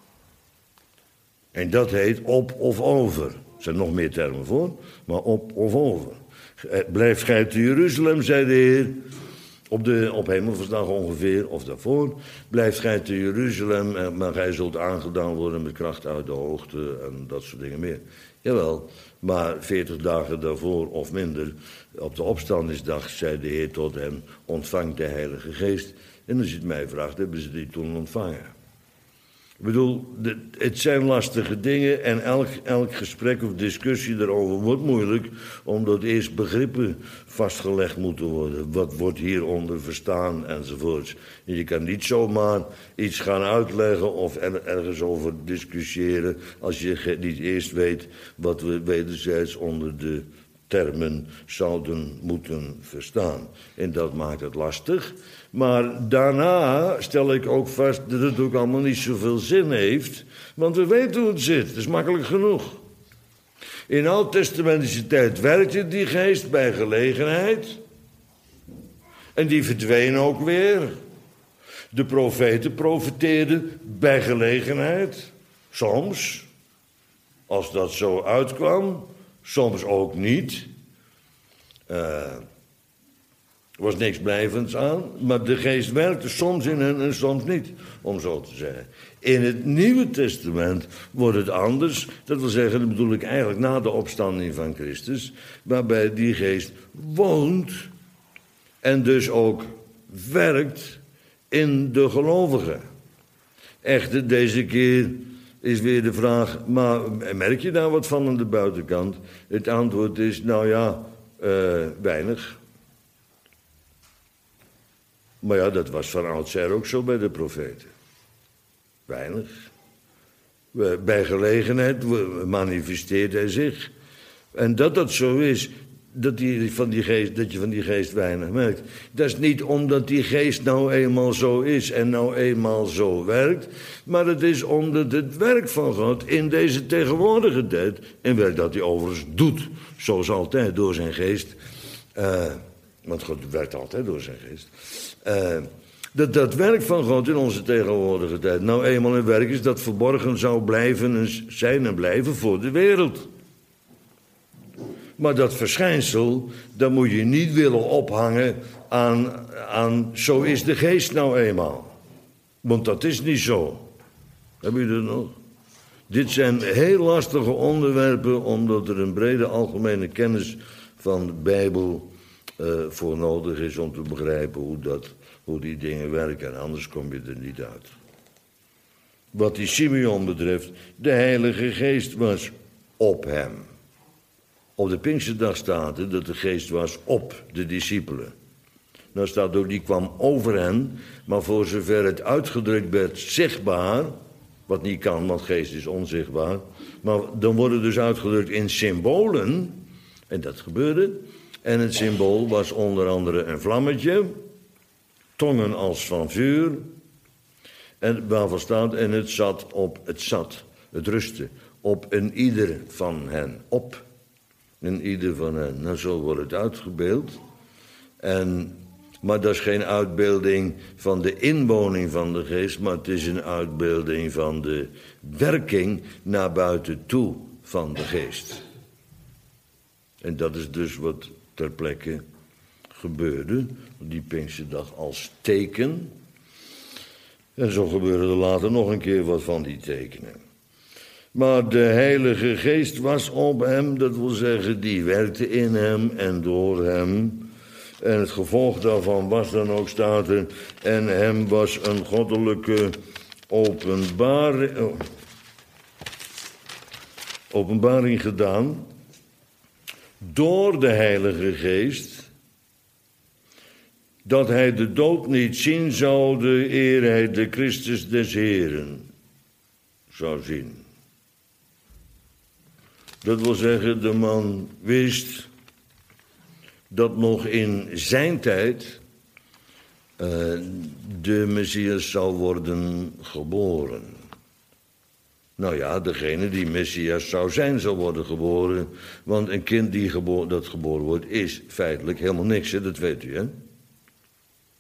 En dat heet op of over. Er zijn nog meer termen voor, maar op of over. Blijft gij te Jeruzalem, zei de Heer, op, de, op Hemelvaartsdag ongeveer, of daarvoor. Blijft gij te Jeruzalem, maar gij zult aangedaan worden met kracht uit de hoogte en dat soort dingen meer. Jawel, maar veertig dagen daarvoor of minder, op de opstandingsdag, zei de Heer tot hen, ontvang de Heilige Geest. En als je het mij vraagt, hebben ze die toen ontvangen. Ik bedoel, de, het zijn lastige dingen en elk, elk gesprek of discussie daarover wordt moeilijk, omdat eerst begrippen vastgelegd moeten worden. Wat wordt hieronder verstaan enzovoorts. En je kan niet zomaar iets gaan uitleggen of er, ergens over discussiëren als je niet eerst weet wat we wederzijds onder de termen zouden moeten verstaan. En dat maakt het lastig. Maar daarna stel ik ook vast dat het ook allemaal niet zoveel zin heeft. Want we weten hoe het zit. Het is makkelijk genoeg. In oud-testamentische tijd werkte die geest bij gelegenheid. En die verdween ook weer. De profeten profeteerden bij gelegenheid. Soms. Als dat zo uitkwam. Soms ook niet. Uh, er was niks blijvends aan. Maar de geest werkte soms in hen en soms niet. Om zo te zeggen. In het Nieuwe Testament wordt het anders. Dat wil zeggen, dat bedoel ik eigenlijk na de opstanding van Christus. Waarbij die geest woont. En dus ook werkt in de gelovigen. Echter, deze keer is weer de vraag, maar merk je daar wat van aan de buitenkant? Het antwoord is, nou ja, uh, weinig. Maar ja, dat was van oudsher ook zo bij de profeten. Weinig. Bij gelegenheid manifesteert hij zich. En dat dat zo is, dat, die van die geest, dat je van die geest weinig merkt. Dat is niet omdat die geest nou eenmaal zo is en nou eenmaal zo werkt. Maar het is omdat het werk van God in deze tegenwoordige tijd, en werk dat hij overigens doet, zoals altijd door zijn geest. Uh, want God werkt altijd door zijn geest. Uh, dat dat werk van God in onze tegenwoordige tijd nou eenmaal een werk is dat verborgen zou blijven en zijn en blijven voor de wereld. Maar dat verschijnsel, dat moet je niet willen ophangen aan, aan zo is de geest nou eenmaal. Want dat is niet zo. Hebben jullie dat nog? Dit zijn heel lastige onderwerpen, omdat er een brede algemene kennis van de Bijbel uh, voor nodig is om te begrijpen hoe, dat, hoe die dingen werken. En anders kom je er niet uit. Wat die Simeon betreft, de Heilige Geest was op hem. Op de Pinksterdag staat er dat de geest was op de discipelen. Nou staat er, die kwam over hen, maar voor zover het uitgedrukt werd zichtbaar, wat niet kan, want geest is onzichtbaar, maar dan wordt het dus uitgedrukt in symbolen, en dat gebeurde. En het symbool was onder andere een vlammetje, tongen als van vuur, en waarvan staat, en het zat op, het zat, het rustte, op een ieder van hen, op. En ieder van hen. Nou, zo wordt het uitgebeeld. En, maar dat is geen uitbeelding van de inwoning van de geest, maar het is een uitbeelding van de werking naar buiten toe van de geest. En dat is dus wat ter plekke gebeurde, die Pinksterdag als teken. En zo gebeurde er later nog een keer wat van die tekenen. Maar de Heilige Geest was op hem, dat wil zeggen, die werkte in hem en door hem. En het gevolg daarvan was dan ook, staat er, en hem was een goddelijke openbaring, openbaring gedaan door de Heilige Geest, dat hij de dood niet zien zou, eer hij de Christus des Heren zou zien. Dat wil zeggen, de man wist dat nog in zijn tijd uh, de Messias zou worden geboren. Nou ja, degene die Messias zou zijn, zou worden geboren. Want een kind die gebo- dat geboren wordt, is feitelijk helemaal niks, hè? Dat weet u, hè?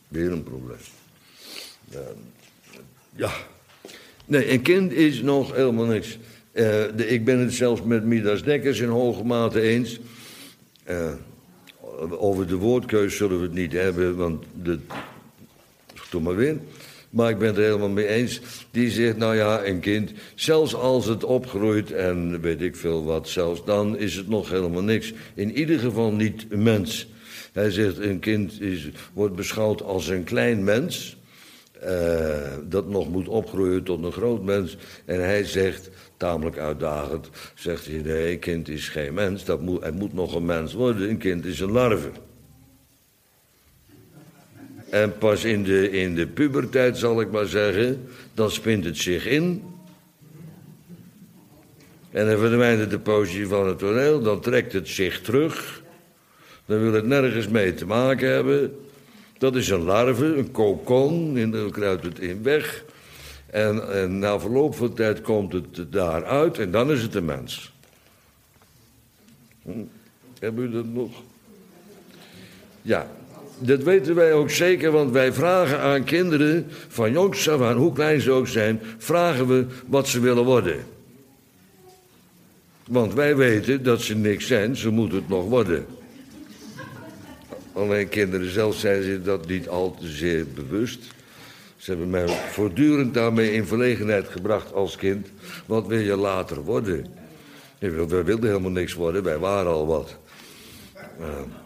Weer een probleem. Uh, ja. Nee, een kind is nog helemaal niks. Uh, de, ik ben het zelfs met Midas Dekkers in hoge mate eens. Uh, over de woordkeus zullen we het niet hebben, want de, doe maar weer. Maar ik ben het er helemaal mee eens. Die zegt, nou ja, een kind, zelfs als het opgroeit en weet ik veel wat, zelfs dan is het nog helemaal niks. In ieder geval niet een mens. Hij zegt, een kind is, wordt beschouwd als een klein mens, uh, dat nog moet opgroeien tot een groot mens. En hij zegt, tamelijk uitdagend, zegt hij, nee, een kind is geen mens, dat moet, hij moet nog een mens worden. Een kind is een larve. En pas in de, in de puberteit, zal ik maar zeggen, dan spint het zich in. En dan verdwijnt het de positie van het toneel, dan trekt het zich terug. Dan wil het nergens mee te maken hebben. Dat is een larve, een kokon, en dan kruipt het in weg. En, en na verloop van tijd komt het daaruit en dan is het een mens. Hm. Hebben u dat nog? Ja. Dat weten wij ook zeker, want wij vragen aan kinderen, van jongs af aan, hoe klein ze ook zijn, vragen we wat ze willen worden. Want wij weten dat ze niks zijn, ze moeten het nog worden. Alleen kinderen zelf zijn zich dat niet al te zeer bewust. Ze hebben mij voortdurend daarmee in verlegenheid gebracht als kind. Wat wil je later worden? Wij wilden helemaal niks worden, wij waren al wat. Uh,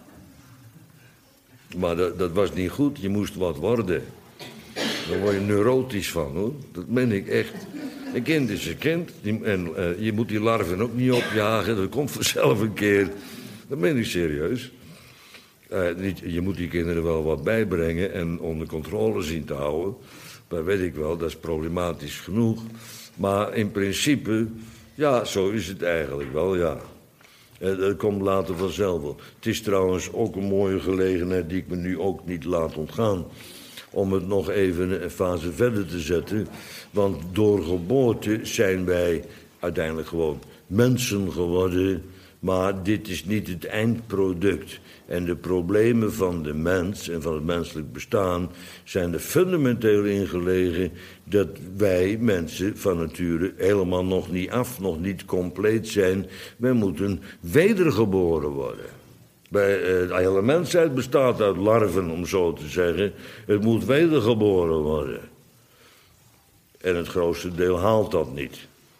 Maar dat, dat was niet goed, je moest wat worden. Daar word je neurotisch van, hoor. Dat meen ik echt. Een kind is een kind. En uh, je moet die larven ook niet opjagen. Dat komt vanzelf een keer. Dat meen ik serieus. Uh, niet, je moet die kinderen wel wat bijbrengen en onder controle zien te houden. Dat weet ik wel, dat is problematisch genoeg. Maar in principe, ja, zo is het eigenlijk wel, ja. Dat komt later vanzelf wel. Het is trouwens ook een mooie gelegenheid die ik me nu ook niet laat ontgaan. Om het nog even een fase verder te zetten. Want door geboorte zijn wij uiteindelijk gewoon mensen geworden. Maar dit is niet het eindproduct. En de problemen van de mens en van het menselijk bestaan zijn er fundamenteel in gelegen dat wij mensen van nature helemaal nog niet af, nog niet compleet zijn. Wij moeten wedergeboren worden. Bij, uh, de hele mensheid bestaat uit larven, om zo te zeggen. Het moet wedergeboren worden. En het grootste deel haalt dat niet.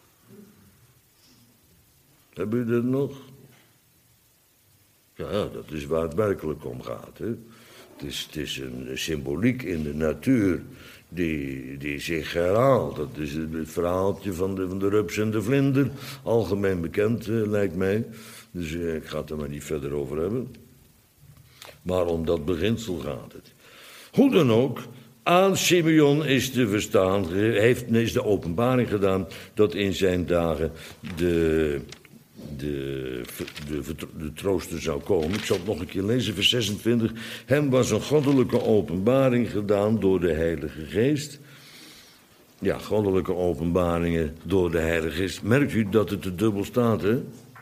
Hebben u dat nog? Ja, dat is waar het werkelijk om gaat. Hè? Het is, het is een symboliek in de natuur die, die zich herhaalt. Dat is het verhaaltje van de, van de rups en de vlinder. Algemeen bekend, uh, lijkt mij. Dus uh, ik ga het er maar niet verder over hebben. Maar om dat beginsel gaat het. Hoe dan ook, aan Simeon is te verstaan, heeft, is de openbaring gedaan dat in zijn dagen de... De, de, de trooster zou komen. Ik zal het nog een keer lezen, vers zesentwintig. Hem was een goddelijke openbaring gedaan door de Heilige Geest. Ja, goddelijke openbaringen door de Heilige Geest. Merkt u dat het er dubbel staat, hè?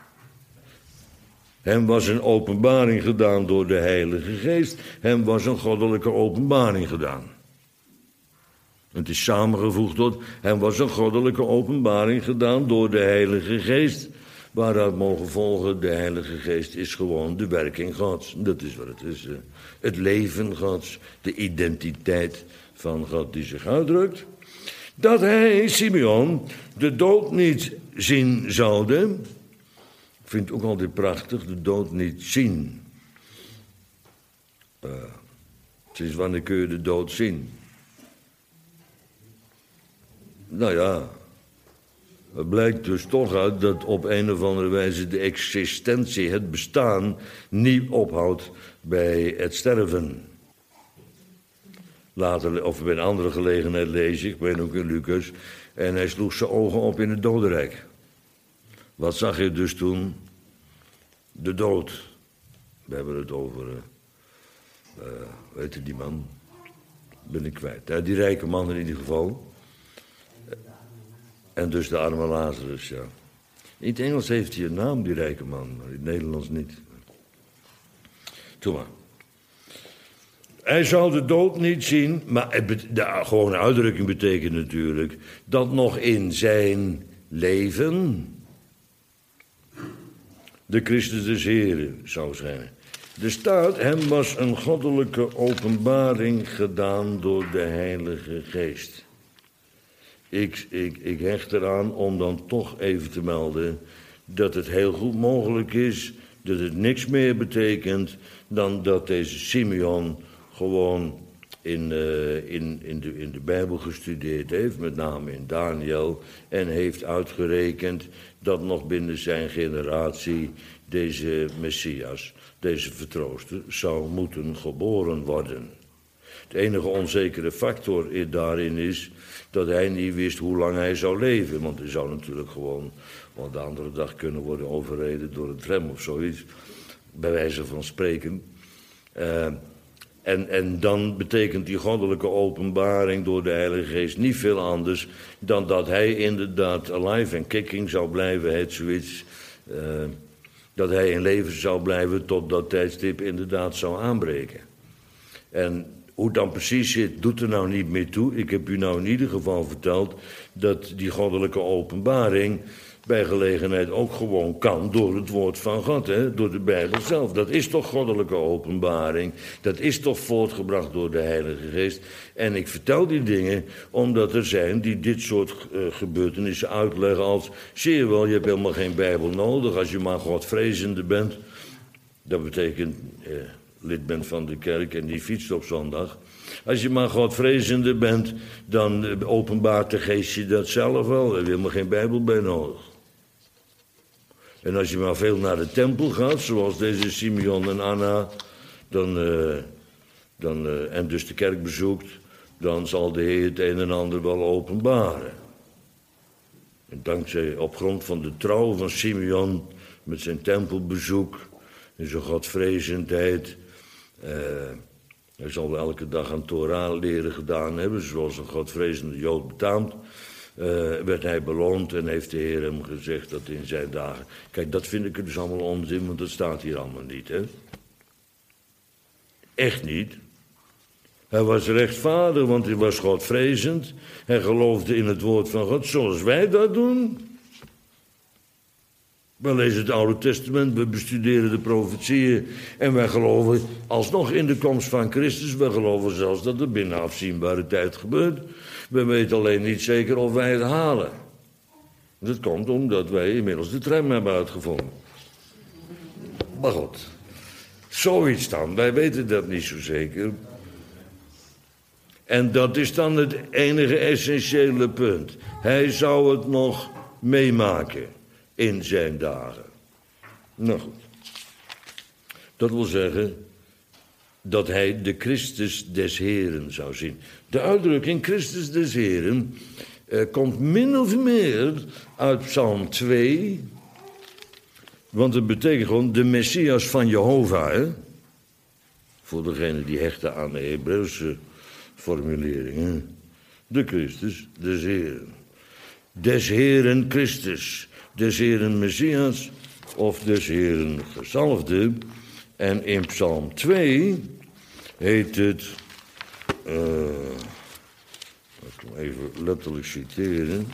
Hem was een openbaring gedaan door de Heilige Geest. Hem was een goddelijke openbaring gedaan. Het is samengevoegd tot... Hem was een goddelijke openbaring gedaan door de Heilige Geest. Waaruit mogen volgen, de Heilige Geest is gewoon de werking Gods. Dat is wat het is. Het leven Gods, de identiteit van God die zich uitdrukt. Dat hij, Simeon, de dood niet zien zoude. Ik vind het ook altijd prachtig, de dood niet zien. Uh, sinds wanneer kun je de dood zien? Nou ja... Het blijkt dus toch uit dat op een of andere wijze de existentie, het bestaan, niet ophoudt bij het sterven. Later, of bij een andere gelegenheid lees ik, ik weet ook in Lucas, en hij sloeg zijn ogen op in het dodenrijk. Wat zag je dus toen? De dood. We hebben het over, uh, uh, weet je die man? Ben ik kwijt. Uh, die rijke man in ieder geval. En dus de arme Lazarus, ja. In het Engels heeft hij een naam, die rijke man, maar in het Nederlands niet. Doe maar. Hij zou de dood niet zien, maar het bet- de gewone uitdrukking betekent natuurlijk dat nog in zijn leven de Christus des Heren zou zijn. Er staat, hem was een goddelijke openbaring gedaan door de Heilige Geest. Ik, ik, ik hecht eraan om dan toch even te melden dat het heel goed mogelijk is dat het niks meer betekent dan dat deze Simeon gewoon in, uh, in, in, de, in de Bijbel gestudeerd heeft, met name in Daniel, en heeft uitgerekend dat nog binnen zijn generatie deze Messias, deze vertrooster, zou moeten geboren worden. De enige onzekere factor daarin is dat hij niet wist hoe lang hij zou leven, want hij zou natuurlijk gewoon op de andere dag kunnen worden overreden door een tram of zoiets, bij wijze van spreken. Uh, en, en dan betekent die goddelijke openbaring door de Heilige Geest niet veel anders dan dat hij inderdaad alive en kicking zou blijven, het zoiets, uh, dat hij in leven zou blijven tot dat tijdstip inderdaad zou aanbreken. En hoe het dan precies zit, doet er nou niet meer toe. Ik heb u nou in ieder geval verteld dat die goddelijke openbaring bij gelegenheid ook gewoon kan door het woord van God, hè? Door de Bijbel zelf. Dat is toch goddelijke openbaring. Dat is toch voortgebracht door de Heilige Geest. En ik vertel die dingen omdat er zijn die dit soort uh, gebeurtenissen uitleggen als, zie je wel, je hebt helemaal geen Bijbel nodig als je maar godvrezende bent. Dat betekent uh, lid bent van de kerk en die fietst op zondag. Als je maar godvrezende bent, dan uh, openbaart de Geest je dat zelf wel. Daar heb je helemaal geen Bijbel bij nodig. En als je maar veel naar de tempel gaat, zoals deze Simeon en Anna, dan, uh, dan, uh, en dus de kerk bezoekt, dan zal de Heer het een en ander wel openbaren. En dankzij, op grond van de trouw van Simeon met zijn tempelbezoek en zijn godvrezendheid, uh, hij zal wel elke dag aan Torah leren gedaan hebben, zoals een godvrezende Jood betaamt. Uh, werd hij beloond en heeft de Heer hem gezegd dat in zijn dagen. Kijk, dat vind ik dus allemaal onzin, want dat staat hier allemaal niet, hè? Echt niet. Hij was rechtvaardig, want hij was godvrezend. Hij geloofde in het woord van God, zoals wij dat doen. We lezen het Oude Testament, we bestuderen de profetieën en wij geloven alsnog in de komst van Christus. We geloven zelfs dat het binnen afzienbare tijd gebeurt. We weten alleen niet zeker of wij het halen. Dat komt omdat wij inmiddels de tram hebben uitgevonden. Maar goed, zoiets dan. Wij weten dat niet zo zeker. En dat is dan het enige essentiële punt. Hij zou het nog meemaken in zijn dagen. Nou goed. Dat wil zeggen dat hij de Christus des Heren zou zien. De uitdrukking Christus des Heren eh, komt min of meer uit Psalm twee. Want het betekent gewoon de Messias van Jehovah. Hè? Voor degene die hechten aan de Hebreeuwse formuleringen. De Christus des Heren. Des Heren Christus. Des Heren Messias of des Heren Gezalfde. En in Psalm twee heet het, uh, laat ik hem even letterlijk citeren.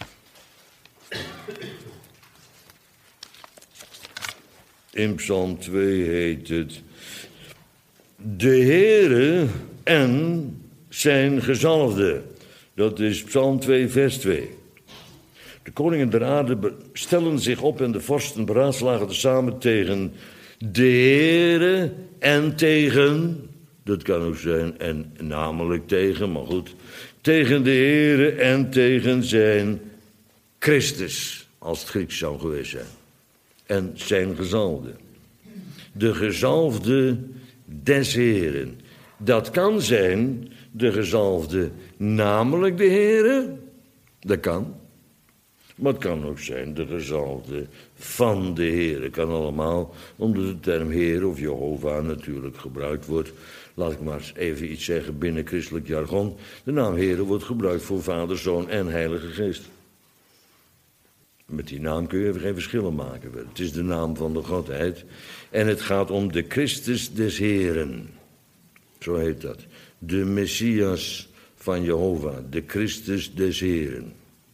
In Psalm twee heet het, de Heere en zijn gezalfde. Dat is Psalm twee vers twee. De koningen der aarde stellen zich op en de vorsten beraadslagen samen tegen de Heere en tegen, dat kan ook zijn, en namelijk tegen, maar goed, tegen de Heere en tegen zijn Christus, als het Grieks zou geweest zijn, en zijn gezalfde. De gezalfde des Heeren. Dat kan zijn de gezalfde, namelijk de Heere, dat kan. Maar het kan ook zijn de gezalfde van de Heer. Het kan allemaal, omdat de term Heer of Jehovah natuurlijk gebruikt wordt. Laat ik maar eens even iets zeggen binnen christelijk jargon. De naam Heer wordt gebruikt voor Vader, Zoon en Heilige Geest. Met die naam kun je even geen verschillen maken. Het is de naam van de Godheid. En het gaat om de Christus des Heren. Zo heet dat. De Messias van Jehovah, de Christus des Heren.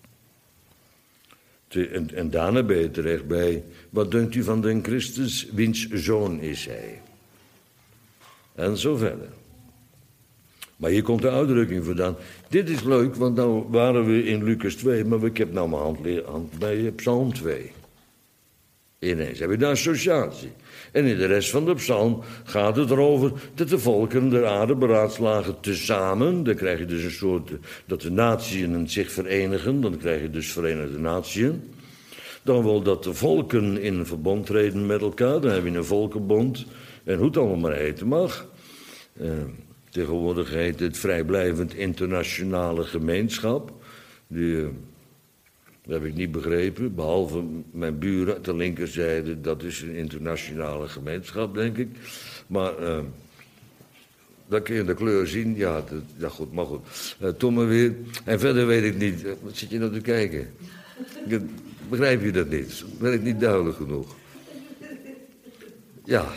Te, en, en daarna ben je terecht bij, wat denkt u van den Christus, wiens zoon is hij? En zo verder. Maar hier komt de uitdrukking vandaan. Dit is leuk, want nou waren we in Lucas twee, maar ik heb nou mijn hand, hand bij Psalm twee. Ineens heb je daar associatie. En in de rest van de psalm gaat het erover dat de volkeren der aarde beraadslagen tezamen. Dan krijg je dus een soort, dat de natieën zich verenigen, dan krijg je dus Verenigde Natieën. Dan wel dat de volken in een verbond treden met elkaar, dan heb je een volkenbond. En hoe het allemaal maar heten mag. Uh, tegenwoordig heet het vrijblijvend internationale gemeenschap. Die, uh, dat heb ik niet begrepen, behalve mijn buren ter linkerzijde. Dat is een internationale gemeenschap, denk ik. Maar uh, dat kun je in de kleur zien. Ja, dat, ja goed, maar goed. Uh, toen maar weer. En verder weet ik niet. Uh, wat zit je nou te kijken? Begrijp je dat niet? Ben ik niet duidelijk genoeg? Ja.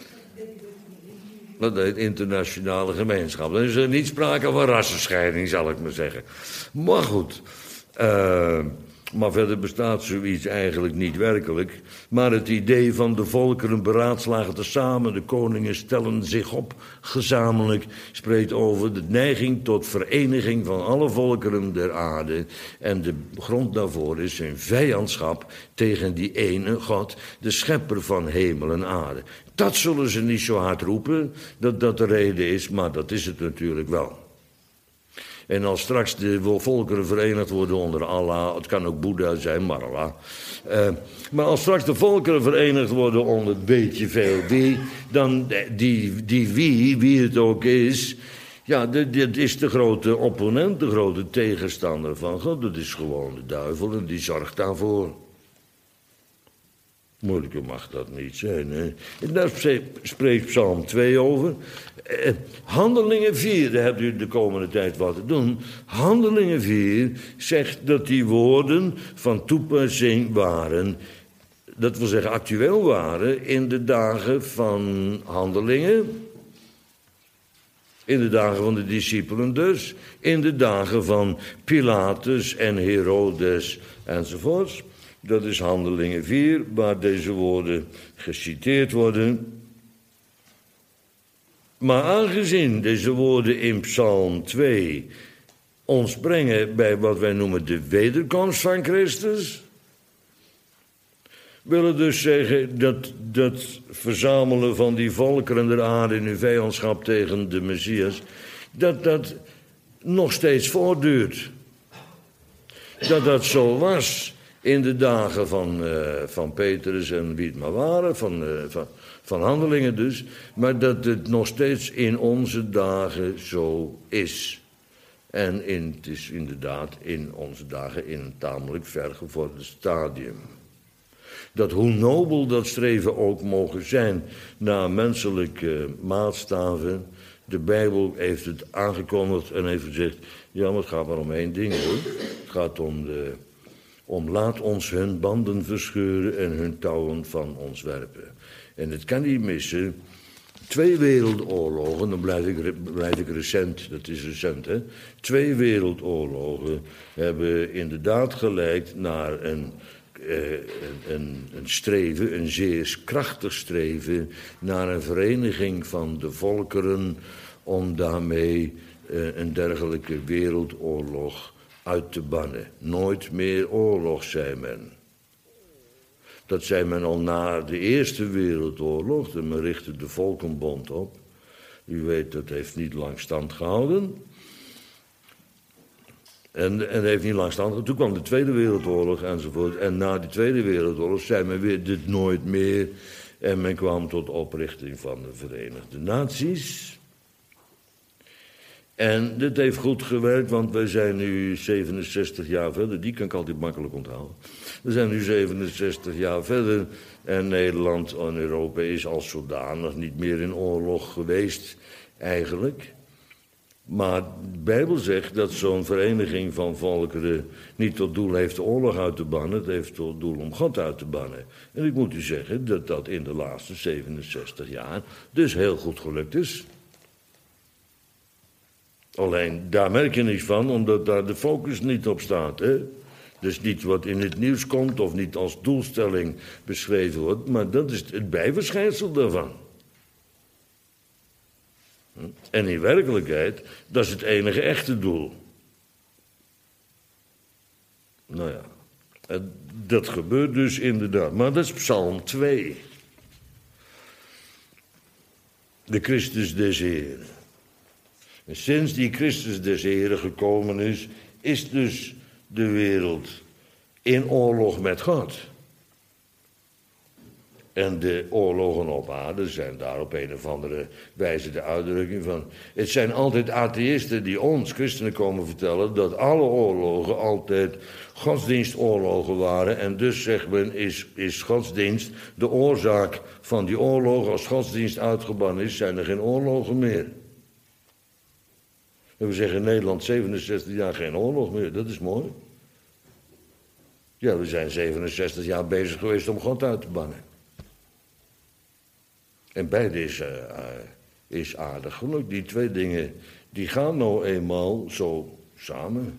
Dat heet internationale gemeenschap. Dan is er niet sprake van rassenscheiding, zal ik maar zeggen. Maar goed. Uh, maar verder bestaat zoiets eigenlijk niet werkelijk. Maar het idee van de volkeren beraadslagen tezamen, de koningen stellen zich op gezamenlijk, spreekt over de neiging tot vereniging van alle volkeren der aarde. En de grond daarvoor is hun vijandschap tegen die ene God, de schepper van hemel en aarde. Dat zullen ze niet zo hard roepen, dat dat de reden is, maar dat is het natuurlijk wel. En als straks de volkeren verenigd worden onder Allah, het kan ook Boeddha zijn, maar Allah. Uh, maar als straks de volkeren verenigd worden onder weet je veel wie, dan die, die wie, wie het ook is, ja, dit is de grote opponent, de grote tegenstander van God. Dat is gewoon de duivel en die zorgt daarvoor. Moeilijker mag dat niet zijn, hè? En daar spreekt Psalm twee over. Eh, Handelingen vier, daar hebt u de komende tijd wat te doen. Handelingen vier zegt dat die woorden van toepassing waren. Dat wil zeggen actueel waren in de dagen van Handelingen. In de dagen van de discipelen dus. In de dagen van Pilatus en Herodes enzovoorts. Dat is Handelingen vier, waar deze woorden geciteerd worden. Maar aangezien deze woorden in Psalm twee ons brengen bij wat wij noemen de wederkomst van Christus, willen dus zeggen dat dat verzamelen van die volkeren der aarde in hun vijandschap tegen de Messias, dat dat nog steeds voortduurt. Dat dat zo was in de dagen van, uh, van Petrus en wie het maar waren, van, uh, van, van Handelingen dus, maar dat het nog steeds in onze dagen zo is. En in, het is inderdaad in onze dagen in een tamelijk vergevorderd stadium. Dat hoe nobel dat streven ook mogen zijn naar menselijke maatstaven, de Bijbel heeft het aangekondigd en heeft gezegd, ja, maar het gaat maar om één ding hoor. Het gaat om de... om laat ons hun banden verscheuren en hun touwen van ons werpen. En het kan niet missen. Twee wereldoorlogen, dan blijf ik, blijf ik recent, dat is recent hè. Twee wereldoorlogen hebben inderdaad geleid naar een, eh, een, een streven, een zeer krachtig streven, naar een vereniging van de volkeren om daarmee eh, een dergelijke wereldoorlog uit te bannen. Nooit meer oorlog, zei men. Dat zei men al na de Eerste Wereldoorlog. En men richtte de Volkenbond op. U weet, dat heeft niet lang stand gehouden. En, en heeft niet lang stand gehouden. Toen kwam de Tweede Wereldoorlog enzovoort. En na die Tweede Wereldoorlog zei men weer dit nooit meer. En men kwam tot oprichting van de Verenigde Naties. En dit heeft goed gewerkt, want wij zijn nu zevenenzestig jaar verder. Die kan ik altijd makkelijk onthouden. We zijn nu zevenenzestig jaar verder. En Nederland en Europa is als zodanig niet meer in oorlog geweest, eigenlijk. Maar de Bijbel zegt dat zo'n vereniging van volkeren niet tot doel heeft de oorlog uit te bannen. Het heeft tot doel om God uit te bannen. En ik moet u zeggen dat dat in de laatste zevenenzestig jaar dus heel goed gelukt is. Alleen, daar merk je niks van, omdat daar de focus niet op staat. Hè? Dus niet wat in het nieuws komt of niet als doelstelling beschreven wordt, maar dat is het bijverschijnsel daarvan. En in werkelijkheid, dat is het enige echte doel. Nou ja, dat gebeurt dus inderdaad. Maar dat is Psalm twee. De Christus des Heren. En sinds die Christus des Heren gekomen is, is dus de wereld in oorlog met God. En de oorlogen op aarde zijn daar op een of andere wijze de uitdrukking van. Het zijn altijd atheïsten die ons, christenen, komen vertellen dat alle oorlogen altijd godsdienstoorlogen waren. En dus, zegt men, is, is godsdienst de oorzaak van die oorlogen. Als godsdienst uitgebannen is, zijn er geen oorlogen meer. En we zeggen in Nederland zevenenzestig jaar geen oorlog meer. Dat is mooi. Ja, we zijn zevenenzestig jaar bezig geweest om God uit te bannen. En beide is, uh, uh, is aardig gelukt. Die twee dingen, die gaan nou eenmaal zo samen.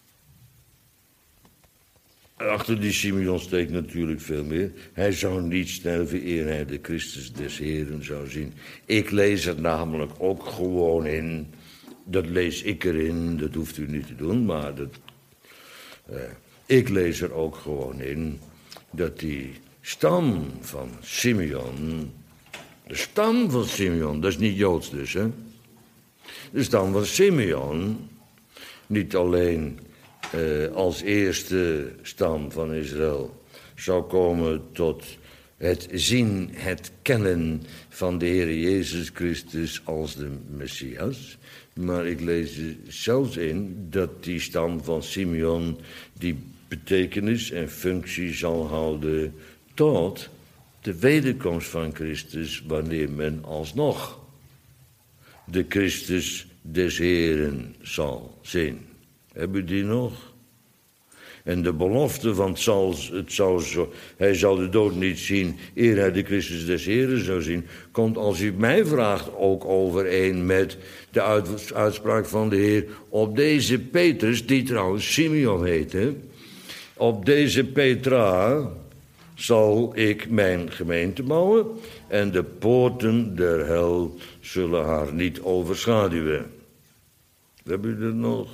Achter die Simeon steekt natuurlijk veel meer. Hij zou niet sterven eer hij de Christus des Heren zou zien. Ik lees er namelijk ook gewoon in. Dat lees ik erin, dat hoeft u niet te doen, maar dat, uh, ik lees er ook gewoon in dat die stam van Simeon, de stam van Simeon, dat is niet Joods dus, hè? De stam van Simeon, niet alleen uh, als eerste stam van Israël zou komen tot het zien, het kennen van de Heer Jezus Christus als de Messias. Maar ik lees er zelfs in dat die stam van Simeon die betekenis en functie zal houden tot de wederkomst van Christus, wanneer men alsnog de Christus des Heren zal zien. Hebben u die nog? En de belofte van het zal, het zal zo, hij zal de dood niet zien eer hij de Christus des Heren zou zien, komt, als u mij vraagt, ook overeen met de uit, uitspraak van de Heer op deze Petrus, die trouwens Simeon heette, op deze Petra zal ik mijn gemeente bouwen en de poorten der hel zullen haar niet overschaduwen. Hebben u dat nog?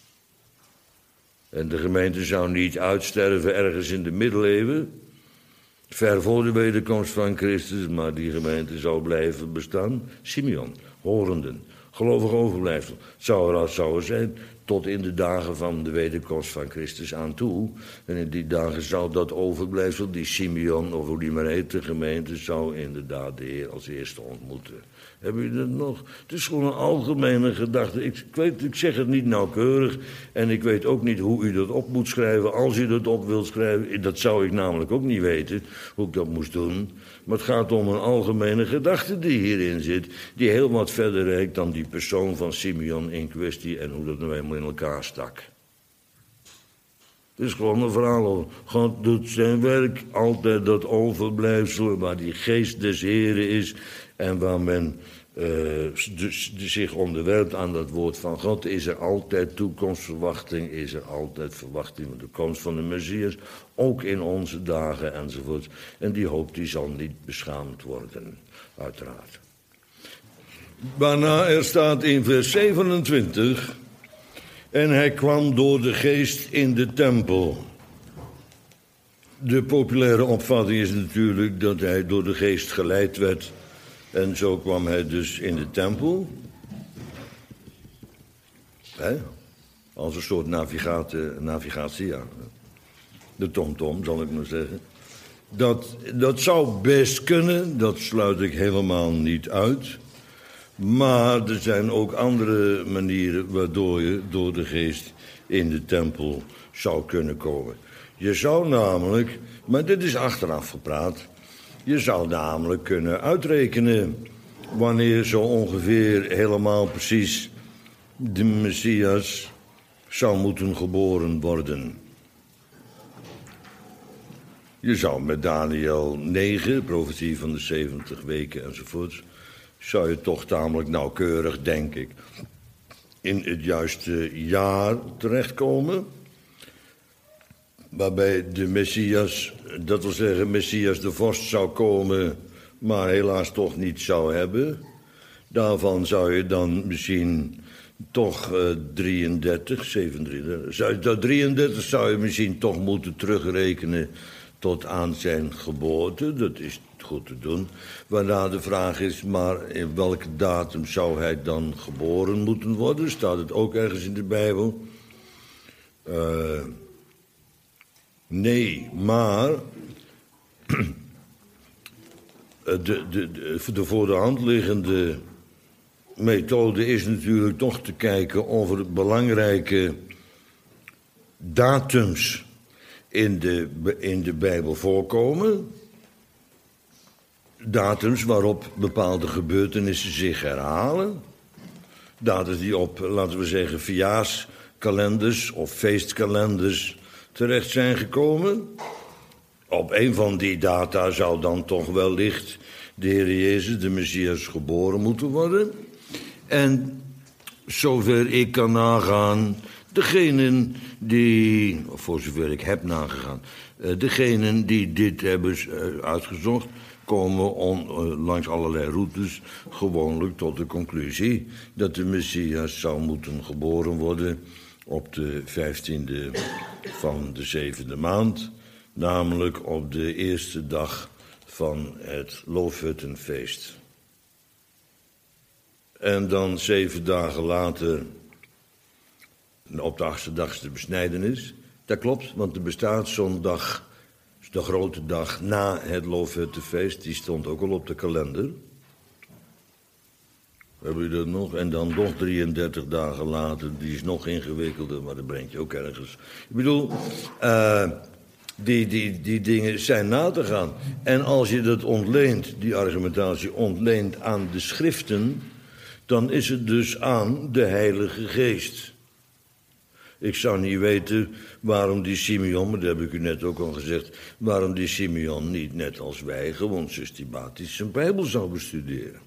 En de gemeente zou niet uitsterven ergens in de middeleeuwen, ver voor de wederkomst van Christus, maar die gemeente zou blijven bestaan. Simeon, horenden, gelovig overblijfsel, zou er als zou er zijn, tot in de dagen van de wederkomst van Christus aan toe. En in die dagen zou dat overblijfsel, die Simeon, of hoe die maar heet, de gemeente, zou inderdaad de Heer als eerste ontmoeten. Hebben jullie dat nog? Het is gewoon een algemene gedachte. Ik, ik, weet, ik zeg het niet nauwkeurig en ik weet ook niet hoe u dat op moet schrijven. Als u dat op wilt schrijven, dat zou ik namelijk ook niet weten, hoe ik dat moest doen. Maar het gaat om een algemene gedachte die hierin zit, die heel wat verder reikt dan die persoon van Simeon in kwestie en hoe dat nou helemaal in elkaar stak. Het is gewoon een verhaal over. God doet zijn werk, altijd dat overblijfsel waar die geest des Heren is en waar men uh, dus, dus zich onderwerpt aan dat woord van God, is er altijd toekomstverwachting, is er altijd verwachting van de komst van de Messias, ook in onze dagen enzovoort. En die hoop die zal niet beschaamd worden, uiteraard. Waarna er staat in vers zevenentwintig... En hij kwam door de geest in de tempel. De populaire opvatting is natuurlijk dat hij door de geest geleid werd. En zo kwam hij dus in de tempel. Hè? Als een soort navigatie, navigatie, ja. De tomtom, zal ik maar zeggen. Dat, dat zou best kunnen, dat sluit ik helemaal niet uit. Maar er zijn ook andere manieren waardoor je door de geest in de tempel zou kunnen komen. Je zou namelijk, maar dit is achteraf gepraat, je zou namelijk kunnen uitrekenen wanneer zo ongeveer helemaal precies de Messias zou moeten geboren worden. Je zou met Daniel negen, profetie van de zeventig weken enzovoorts, zou je toch tamelijk nauwkeurig, denk ik, in het juiste jaar terechtkomen, waarbij de Messias, dat wil zeggen Messias de vorst zou komen, maar helaas toch niet zou hebben. Daarvan zou je dan misschien toch uh, drieëndertig, zevenendertig, zou, dat drieëndertig zou je misschien toch moeten terugrekenen tot aan zijn geboorte. Dat is goed te doen. Waarna de vraag is, maar in welke datum zou hij dan geboren moeten worden? Staat het ook ergens in de Bijbel? Uh, nee, maar de, de, de, de voor de hand liggende methode is natuurlijk toch te kijken of er belangrijke datums in de, in de Bijbel voorkomen. Datums waarop bepaalde gebeurtenissen zich herhalen. Datums die op, laten we zeggen, verjaarskalenders of feestkalenders terecht zijn gekomen. Op een van die data zou dan toch wellicht de Heer Jezus, de Messias, geboren moeten worden. En zover ik kan nagaan, degenen die, of voor zover ik heb nagegaan, degenen die dit hebben uitgezocht, komen on, langs allerlei routes gewoonlijk tot de conclusie dat de Messias zou moeten geboren worden op de vijftiende van de zevende maand, namelijk op de eerste dag van het Loofhuttenfeest. En dan zeven dagen later, op de achtste dag is de besnijdenis. Dat klopt, want er bestaat zo'n dag, de grote dag na het Loofhuttenfeest, die stond ook al op de kalender. Hebben jullie dat nog? En dan nog drieëndertig dagen later, die is nog ingewikkelder, maar dat brengt je ook ergens. Ik bedoel, uh, die, die, die dingen zijn na te gaan. En als je dat ontleent, die argumentatie ontleent aan de schriften, dan is het dus aan de Heilige Geest. Ik zou niet weten waarom die Simeon, maar dat heb ik u net ook al gezegd, waarom die Simeon niet net als wij gewoon systematisch zijn Bijbel zou bestuderen.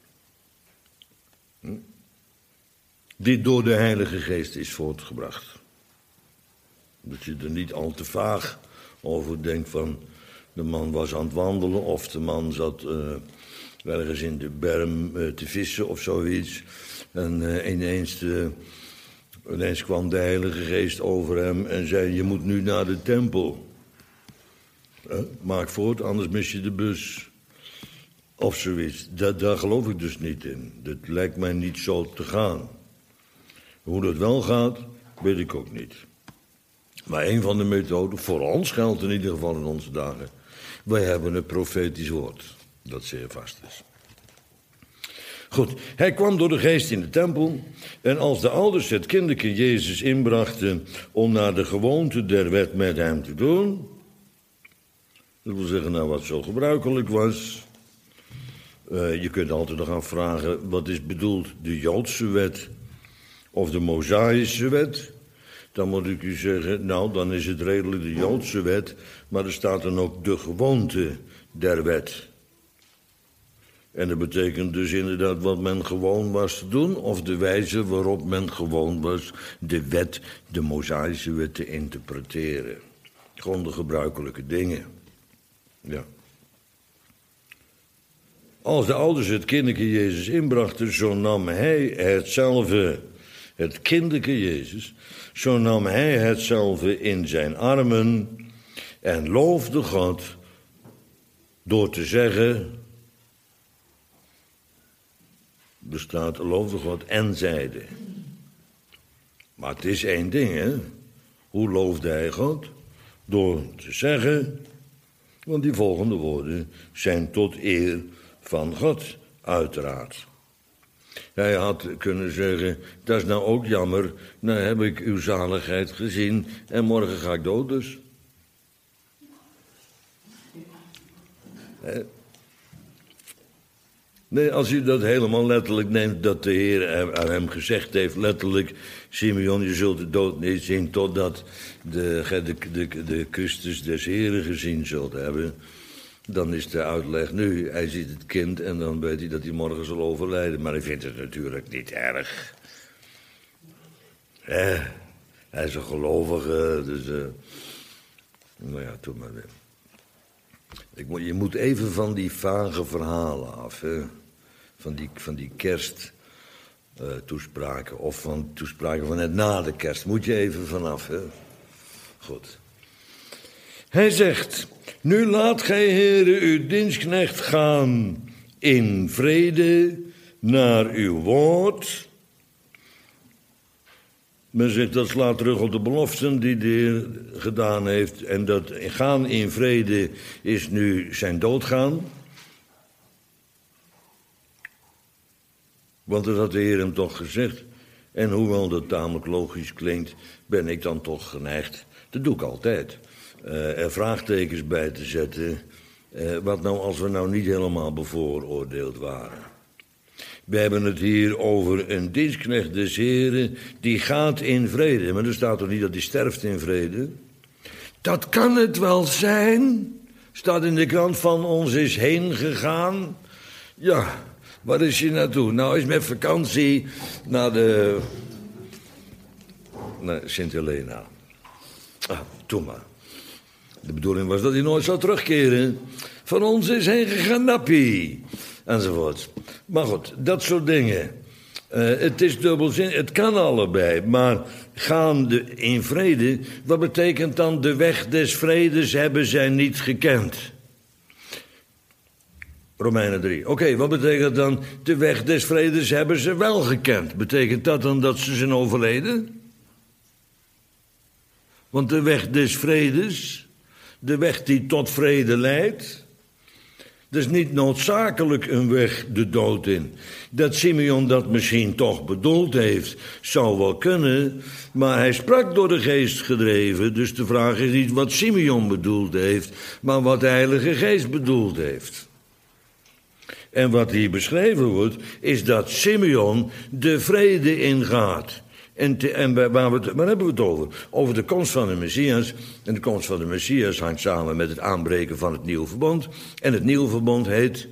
Hm? Die door de Heilige Geest is voortgebracht. Dat je er niet al te vaag over denkt van de man was aan het wandelen of de man zat uh, ergens in de berm uh, te vissen of zoiets. En uh, ineens, uh, ineens kwam de Heilige Geest over hem en zei: je moet nu naar de tempel. Uh, maak voort, anders mis je de bus. Of zoiets. Da- daar geloof ik dus niet in. Dat lijkt mij niet zo te gaan. Hoe dat wel gaat, weet ik ook niet. Maar een van de methoden, voor ons geldt in ieder geval in onze dagen, wij hebben een profetisch woord, dat zeer vast is. Goed, hij kwam door de geest in de tempel, en als de ouders het kinderke Jezus inbrachten om naar de gewoonte der wet met hem te doen, dat wil zeggen naar wat zo gebruikelijk was. Uh, je kunt altijd nog afvragen, wat is bedoeld, de Joodse wet of de Mosaïsche wet? Dan moet ik u zeggen, nou, dan is het redelijk de Joodse wet, maar er staat dan ook de gewoonte der wet. En dat betekent dus inderdaad wat men gewoon was te doen, of de wijze waarop men gewoon was de wet, de Mosaïsche wet, te interpreteren. Gewoon de gebruikelijke dingen. Ja. Als de ouders het kinderke Jezus inbrachten, zo nam hij hetzelfde, het kinderke Jezus, zo nam hij hetzelfde in zijn armen en loofde God door te zeggen, er staat loofde God en zeide. Maar het is één ding, hè. Hoe loofde hij God? Door te zeggen, want die volgende woorden zijn tot eer van God, uiteraard. Hij had kunnen zeggen, dat is nou ook jammer, nou heb ik uw zaligheid gezien en morgen ga ik dood dus. Nee, als u dat helemaal letterlijk neemt, dat de Heer aan hem gezegd heeft, letterlijk, Simeon, je zult de dood niet zien totdat de, de, de, de Christus des Heren gezien zult hebben. Dan is de uitleg nu, hij ziet het kind en dan weet hij dat hij morgen zal overlijden. Maar hij vindt het natuurlijk niet erg. Eh, hij is een gelovige, dus... Uh, nou ja, doe maar weer. Ik moet, je moet even van die vage verhalen af, hè. Van die, van die kersttoespraken, uh, of van toespraken van net na de kerst. Moet je even vanaf, hè. Goed. Hij zegt, nu laat gij, Heere, uw dienstknecht gaan in vrede naar uw woord. Men zegt dat slaat terug op de beloften die de Heer gedaan heeft. En dat gaan in vrede is nu zijn doodgaan. Want dat had de Heer hem toch gezegd. En hoewel dat tamelijk logisch klinkt, ben ik dan toch geneigd, dat doe ik altijd, uh, er vraagtekens bij te zetten. Uh, wat nou als we nou niet helemaal bevooroordeeld waren? We hebben het hier over een dienstknecht des Heren die gaat in vrede. Maar er staat toch niet dat hij sterft in vrede? Dat kan het wel zijn. Staat in de krant van ons is heen gegaan. Ja, waar is hij naartoe? Nou, is met vakantie naar de... naar Sint Helena. Ah, doe maar. De bedoeling was dat hij nooit zou terugkeren. Van ons is heen gegaan nappie. Enzovoort. Maar goed, dat soort dingen. Uh, het is dubbelzin, het kan allebei. Maar gaan de, in vrede, wat betekent dan de weg des vredes hebben zij niet gekend? Romeinen drie. Oké, okay, wat betekent dan de weg des vredes hebben ze wel gekend? Betekent dat dan dat ze zijn overleden? Want de weg des vredes, de weg die tot vrede leidt, dat is niet noodzakelijk een weg de dood in. Dat Simeon dat misschien toch bedoeld heeft, zou wel kunnen, maar hij sprak door de geest gedreven, dus de vraag is niet wat Simeon bedoeld heeft, maar wat de Heilige Geest bedoeld heeft. En wat hier beschreven wordt, is dat Simeon de vrede ingaat. En, te, en waar, waar, we, waar hebben we het over? Over de komst van de Messias. En de komst van de Messias hangt samen met het aanbreken van het nieuwe verbond. En het nieuwe verbond heet...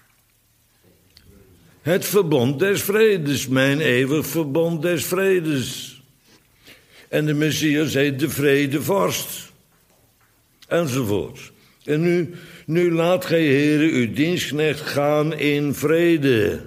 Het verbond des vredes, mijn eeuwig verbond des vredes. En de Messias heet de vredevorst. Enzovoort. En nu, nu laat gij, Heere, uw dienstknecht gaan in vrede.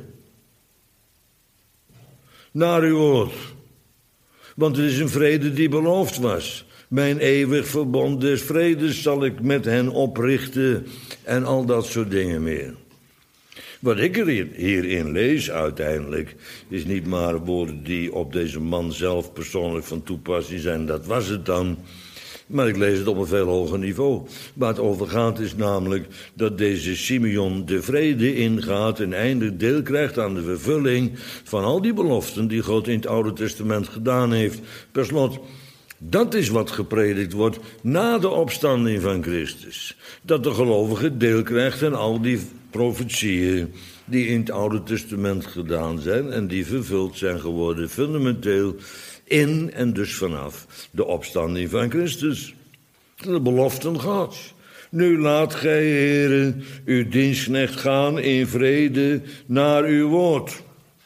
Naar uw woord. Want het is een vrede die beloofd was. Mijn eeuwig verbond des vredes zal ik met hen oprichten. En al dat soort dingen meer. Wat ik er hierin lees uiteindelijk, is niet maar woorden die op deze man zelf persoonlijk van toepassing zijn. Dat was het dan. Maar ik lees het op een veel hoger niveau. Waar het over gaat is namelijk dat deze Simeon de vrede ingaat en eindelijk deel krijgt aan de vervulling van al die beloften die God in het Oude Testament gedaan heeft. Per slot, dat is wat gepredikt wordt na de opstanding van Christus. Dat de gelovige deel krijgt aan al die profetieën die in het Oude Testament gedaan zijn en die vervuld zijn geworden fundamenteel in en dus vanaf de opstanding van Christus. De beloften Gods. Nu laat gij, Heere, uw dienstknecht gaan in vrede naar uw woord.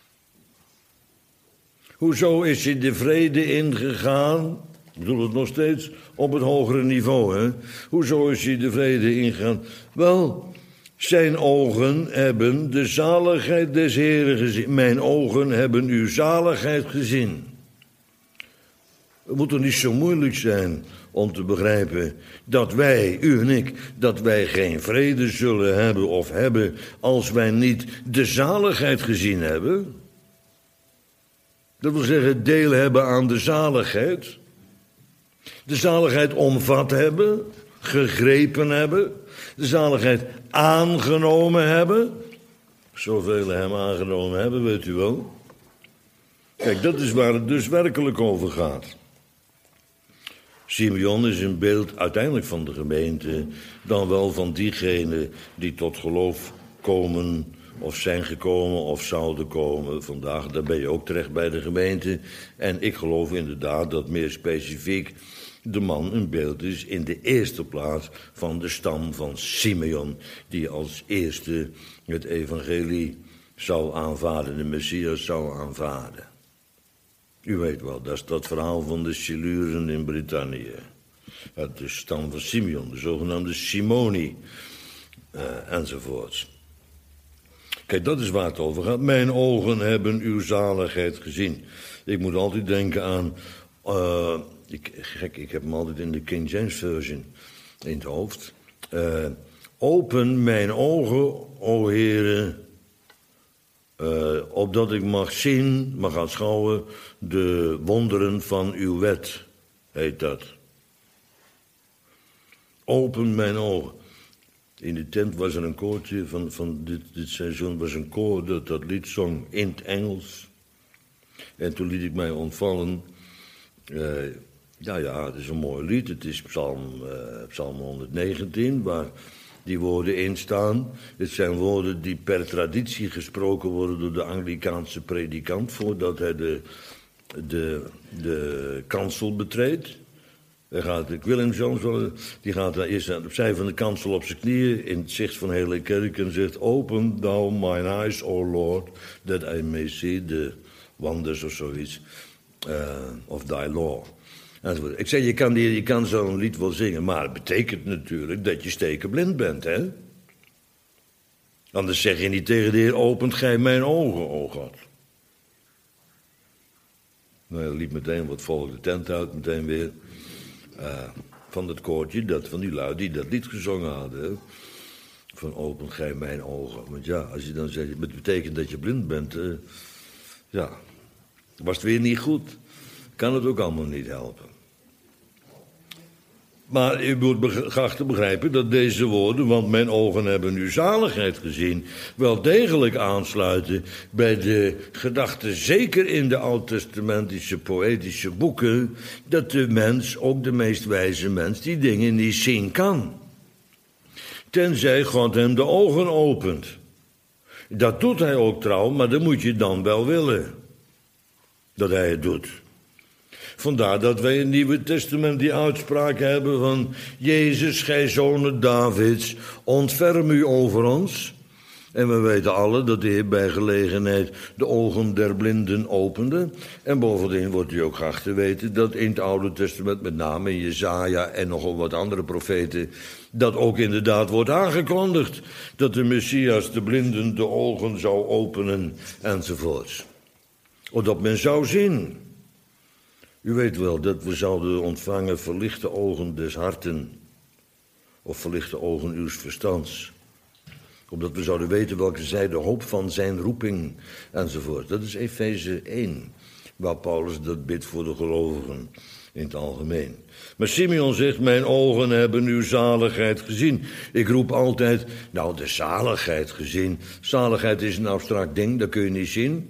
Hoezo is hij de vrede ingegaan? Ik bedoel het nog steeds op het hogere niveau, hè? Hoezo is hij de vrede ingegaan? Wel, zijn ogen hebben de zaligheid des Heeren gezien. Mijn ogen hebben uw zaligheid gezien. Het moet toch niet zo moeilijk zijn om te begrijpen dat wij, u en ik, dat wij geen vrede zullen hebben of hebben als wij niet de zaligheid gezien hebben. Dat wil zeggen deel hebben aan de zaligheid. De zaligheid omvat hebben, gegrepen hebben. De zaligheid aangenomen hebben. Zoveel hem aangenomen hebben, weet u wel. Kijk, dat is waar het dus werkelijk over gaat. Simeon is een beeld uiteindelijk van de gemeente, dan wel van diegenen die tot geloof komen of zijn gekomen of zouden komen. Vandaag, daar ben je ook terecht bij de gemeente. En ik geloof inderdaad dat meer specifiek de man een beeld is in de eerste plaats van de stam van Simeon, die als eerste het evangelie zou aanvaarden, de Messias zou aanvaarden. U weet wel, dat is dat verhaal van de Siluren in Brittannië. Uit de stam van Simeon, de zogenaamde Simoni, uh, enzovoorts. Kijk, dat is waar het over gaat. Mijn ogen hebben uw zaligheid gezien. Ik moet altijd denken aan... Uh, ik, gek, ik heb hem altijd in de King James Version in het hoofd. Uh, open mijn ogen, o Heere, uh, opdat ik mag zien, mag aanschouwen de wonderen van uw wet, heet dat. Open mijn ogen. In de tent was er een koortje van, van dit, dit seizoen, was een koor dat dat lied zong in het Engels. En toen liet ik mij ontvallen. Uh, ja, ja, het is een mooi lied. Het is Psalm, uh, Psalm honderdnegentien, waar die woorden in staan. Het zijn woorden die per traditie gesproken worden door de Anglikaanse predikant voordat hij de, de, de kansel betreedt. Hij gaat, ik wil hem zo, die gaat daar eerst aan opzij van de kansel op zijn knieën in het zicht van de hele kerk en zegt: Open thou mine eyes, O Lord, that I may see the wonders of zoiets, uh, of thy law. Enzovoort. Ik zeg, je kan, die, je kan zo'n lied wel zingen, maar het betekent natuurlijk dat je stekenblind bent, hè? Anders zeg je niet tegen de Heer: opent gij mijn ogen, o God. Nou, hij liep meteen wat volk de tent uit, meteen weer. Uh, van dat koortje, dat, van die lui die dat lied gezongen hadden. Hè? Van open gij mijn ogen. Want ja, als je dan zegt, het betekent dat je blind bent. Uh, ja, was het weer niet goed. Kan het ook allemaal niet helpen. Maar u moet graag te begrijpen dat deze woorden, want mijn ogen hebben uw zaligheid gezien, wel degelijk aansluiten bij de gedachte, zeker in de oud-testamentische poëtische boeken, dat de mens, ook de meest wijze mens, die dingen niet zien kan. Tenzij God hem de ogen opent. Dat doet hij ook trouw, maar dat moet je dan wel willen. Dat hij het doet. Vandaar dat wij in het Nieuwe Testament die uitspraak hebben van: Jezus, gij zonen Davids, ontferm u over ons. En we weten alle dat de Heer bij gelegenheid de ogen der blinden opende. En bovendien wordt u ook graag te weten dat in het Oude Testament, met name in Jesaja en nogal wat andere profeten, dat ook inderdaad wordt aangekondigd. Dat de Messias de blinden de ogen zou openen, enzovoorts. Opdat men zou zien. U weet wel dat we zouden ontvangen verlichte ogen des harten, of verlichte ogen uws verstands. Opdat we zouden weten welke zij de hoop van zijn roeping, enzovoort. Dat is Efeze één, waar Paulus dat bidt voor de gelovigen in het algemeen. Maar Simeon zegt: mijn ogen hebben uw zaligheid gezien. Ik roep altijd, nou, de zaligheid gezien. Zaligheid is een abstract ding, dat kun je niet zien.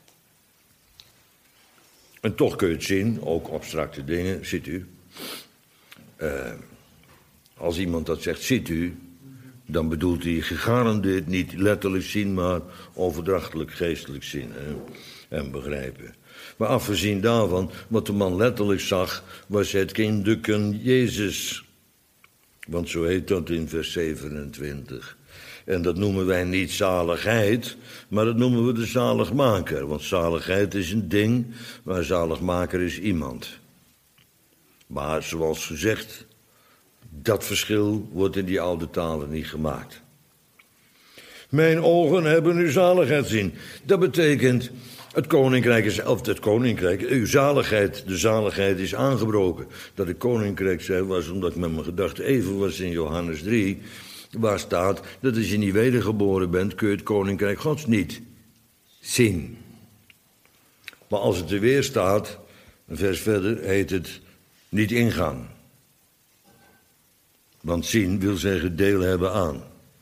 En toch kun je het zien, ook abstracte dingen, ziet u. Uh, als iemand dat zegt, ziet u, dan bedoelt hij gegarandeerd niet letterlijk zien, maar overdrachtelijk geestelijk zien, hè, en begrijpen. Maar afgezien daarvan, wat de man letterlijk zag, was het kindeken Jezus. Want zo heet dat in vers zevenentwintig. En dat noemen wij niet zaligheid, maar dat noemen we de zaligmaker. Want zaligheid is een ding, maar zaligmaker is iemand. Maar zoals gezegd, dat verschil wordt in die oude talen niet gemaakt. Mijn ogen hebben uw zaligheid zien. Dat betekent, het koninkrijk is, of het koninkrijk, uw zaligheid, de zaligheid is aangebroken. Dat ik koninkrijk zei, was omdat ik met mijn gedachten even was in Johannes drie... waar staat dat als je niet wedergeboren bent, kun je het koninkrijk Gods niet zien. Maar als het er weer staat, een vers verder, heet het niet ingaan. Want zien wil zeggen deel hebben aan.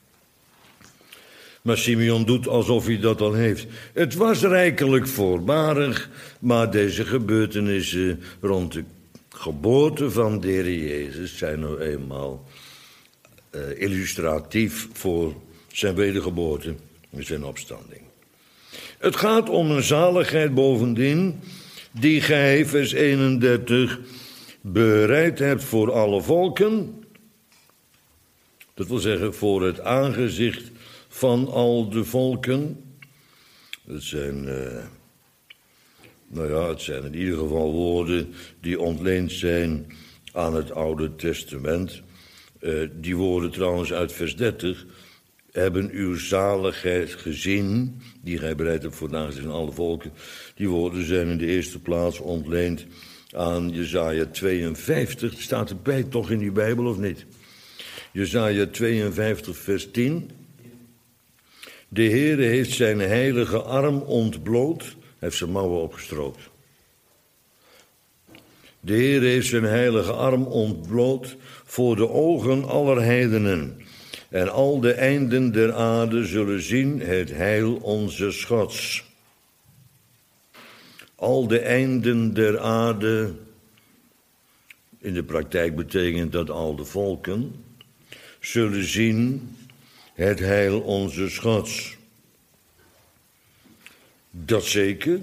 Maar Simeon doet alsof hij dat al heeft. Het was rijkelijk voorbarig, maar deze gebeurtenissen rond de geboorte van de Heer Jezus zijn nou eenmaal Uh, illustratief voor zijn wedergeboorte en zijn opstanding. Het gaat om een zaligheid bovendien, die gij, vers eenendertig, bereid hebt voor alle volken. Dat wil zeggen, voor het aangezicht van al de volken. Dat zijn uh, Nou ja, het zijn in ieder geval woorden die ontleend zijn aan het Oude Testament. Uh, die woorden trouwens uit vers dertig. Hebben uw zaligheid gezien, die gij bereid hebt voor het aangezicht van alle volken. Die woorden zijn in de eerste plaats ontleend aan Jesaja tweeënvijftig. Staat erbij toch in uw Bijbel of niet? Jesaja tweeënvijftig vers tien. De Heere heeft zijn heilige arm ontbloot, hij heeft zijn mouwen opgestroopt. De Heere heeft zijn heilige arm ontbloot voor de ogen aller heidenen. En al de einden der aarde zullen zien het heil onze Gods. Al de einden der aarde, in de praktijk betekent dat al de volken, zullen zien het heil onze Gods. Dat zeker.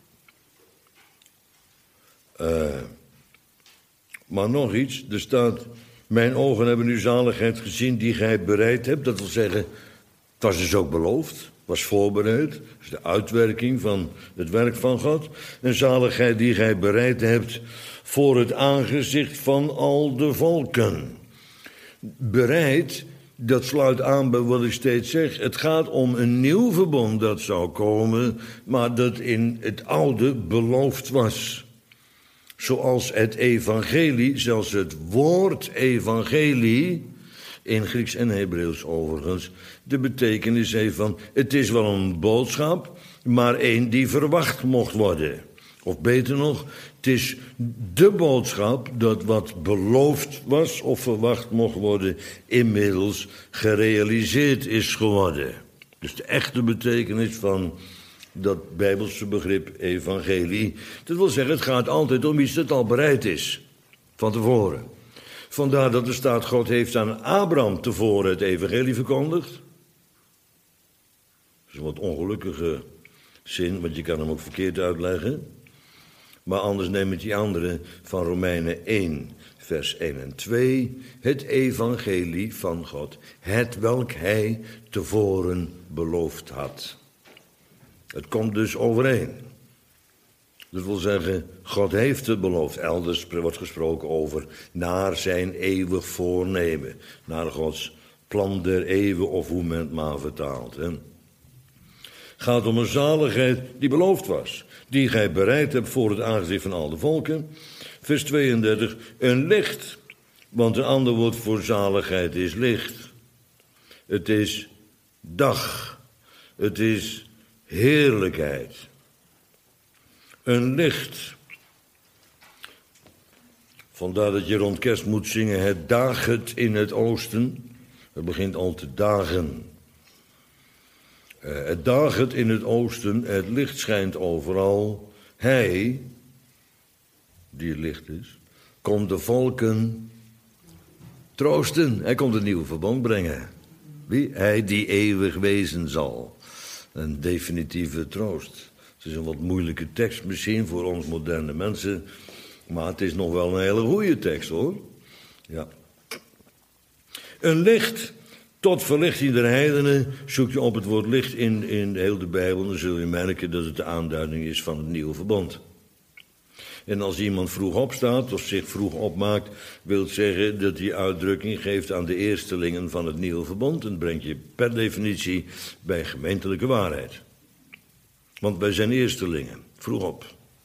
Uh, maar nog iets, er staat: mijn ogen hebben uw zaligheid gezien die gij bereid hebt. Dat wil zeggen, het was dus ook beloofd, was voorbereid. Dat is de uitwerking van het werk van God. Een zaligheid die gij bereid hebt voor het aangezicht van al de volken. Bereid, dat sluit aan bij wat ik steeds zeg. Het gaat om een nieuw verbond dat zou komen, maar dat in het oude beloofd was. Zoals het evangelie, zelfs het woord evangelie, in Grieks en Hebreeuws overigens, de betekenis heeft van: het is wel een boodschap, maar één die verwacht mocht worden. Of beter nog, het is de boodschap dat wat beloofd was of verwacht mocht worden, inmiddels gerealiseerd is geworden. Dus de echte betekenis van dat Bijbelse begrip evangelie. Dat wil zeggen, het gaat altijd om iets dat al bereid is, van tevoren. Vandaar dat er staat: God heeft aan Abraham tevoren het evangelie verkondigd. Dat is een wat ongelukkige zin, want je kan hem ook verkeerd uitleggen. Maar anders neem ik die andere van Romeinen één, vers één en twee. Het evangelie van God, het welk hij tevoren beloofd had. Het komt dus overeen. Dat wil zeggen, God heeft het beloofd. Elders wordt gesproken over naar zijn eeuwig voornemen. Naar Gods plan der eeuwen, of hoe men het maar vertaalt. Hè. Gaat om een zaligheid die beloofd was. Die gij bereid hebt voor het aangezicht van al de volken. Vers tweeëndertig. Een licht. Want een ander woord voor zaligheid is licht. Het is dag. Het is heerlijkheid. Een licht. Vandaar dat je rond kerst moet zingen: het daget in het oosten. Het begint al te dagen. Uh, het daget in het oosten, het licht schijnt overal. Hij, die het licht is, komt de volken troosten. Hij komt een nieuw verbond brengen. Wie? Hij die eeuwig wezen zal. Een definitieve troost. Het is een wat moeilijke tekst misschien voor ons moderne mensen, maar het is nog wel een hele goede tekst, hoor. Ja. Een licht tot verlichting der heidenen. Zoek je op het woord licht in, in heel de Bijbel, dan zul je merken dat het de aanduiding is van het nieuwe verbond. En als iemand vroeg opstaat of zich vroeg opmaakt, wil het zeggen dat die uitdrukking geeft aan de eerstelingen van het nieuwe verbond. En dat brengt je per definitie bij gemeentelijke waarheid. Want wij zijn eerstelingen. Vroeg op.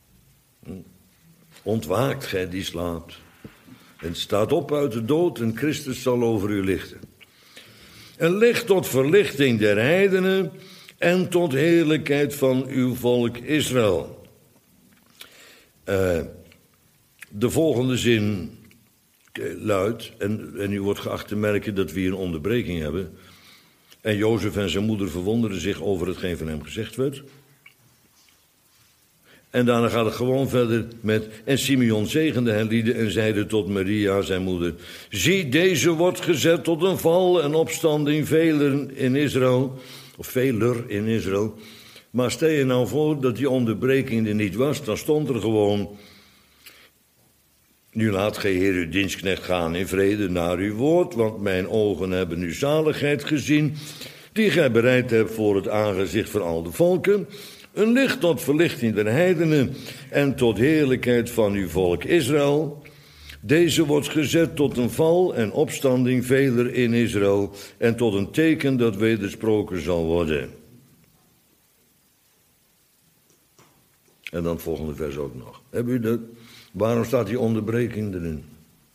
Ontwaakt gij die slaapt. En staat op uit de dood en Christus zal over u lichten. Een licht tot verlichting der heidenen en tot heerlijkheid van uw volk Israël. Uh, de volgende zin luidt, en, en u wordt geacht te merken dat we hier een onderbreking hebben. En Jozef en zijn moeder verwonderden zich over hetgeen van hem gezegd werd. En daarna gaat het gewoon verder met: en Simeon zegende hen lieden en zeide tot Maria, zijn moeder: zie, deze wordt gezet tot een val en opstanding velen in Israël, of veler in Israël. Maar stel je nou voor dat die onderbreking er niet was, dan stond er gewoon: nu laat gij Heer uw dienstknecht gaan in vrede naar uw woord, want mijn ogen hebben uw zaligheid gezien, die gij bereid hebt voor het aangezicht van al de volken. Een licht tot verlichting der heidenen en tot heerlijkheid van uw volk Israël. Deze wordt gezet tot een val en opstanding veler in Israël en tot een teken dat wedersproken zal worden. En dan het volgende vers ook nog. Hebben u dat? Waarom staat die onderbreking erin?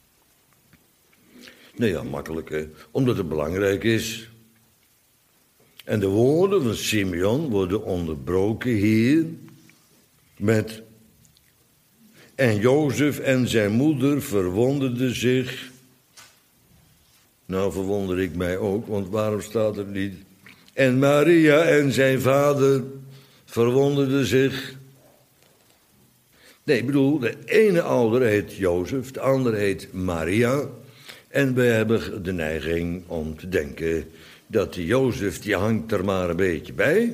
Nee, ja, makkelijk, hè? Omdat het belangrijk is. En de woorden van Simeon worden onderbroken hier met... En Jozef en zijn moeder verwonderden zich. Nou, verwonder ik mij ook, want waarom staat er niet... En Maria en zijn vader verwonderden zich... Nee, ik bedoel, de ene ouder heet Jozef, de andere heet Maria. En we hebben de neiging om te denken dat die Jozef, die hangt er maar een beetje bij.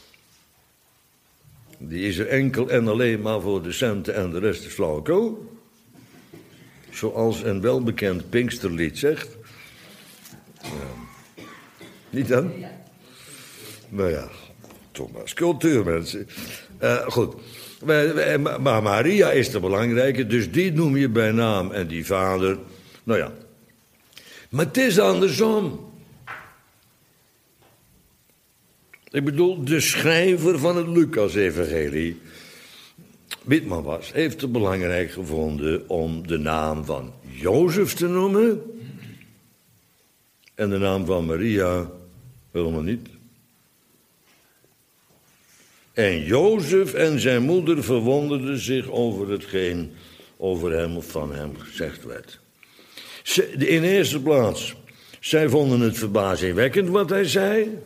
Die is er enkel en alleen maar voor de centen en de rest is flauwekul. Zoals een welbekend Pinksterlied zegt. Ja. Niet dan? Nou ja, toch maar cultuur, mensen. Uh, goed. Maar Maria is de belangrijke, dus die noem je bij naam en die vader. Nou ja. Maar het is andersom. Ik bedoel, de schrijver van het Lucas-evangelie, Witman was, heeft het belangrijk gevonden om de naam van Jozef te noemen. En de naam van Maria helemaal niet. En Jozef en zijn moeder verwonderden zich over hetgeen over hem of van hem gezegd werd. In de eerste plaats, zij vonden het verbazingwekkend wat hij zei.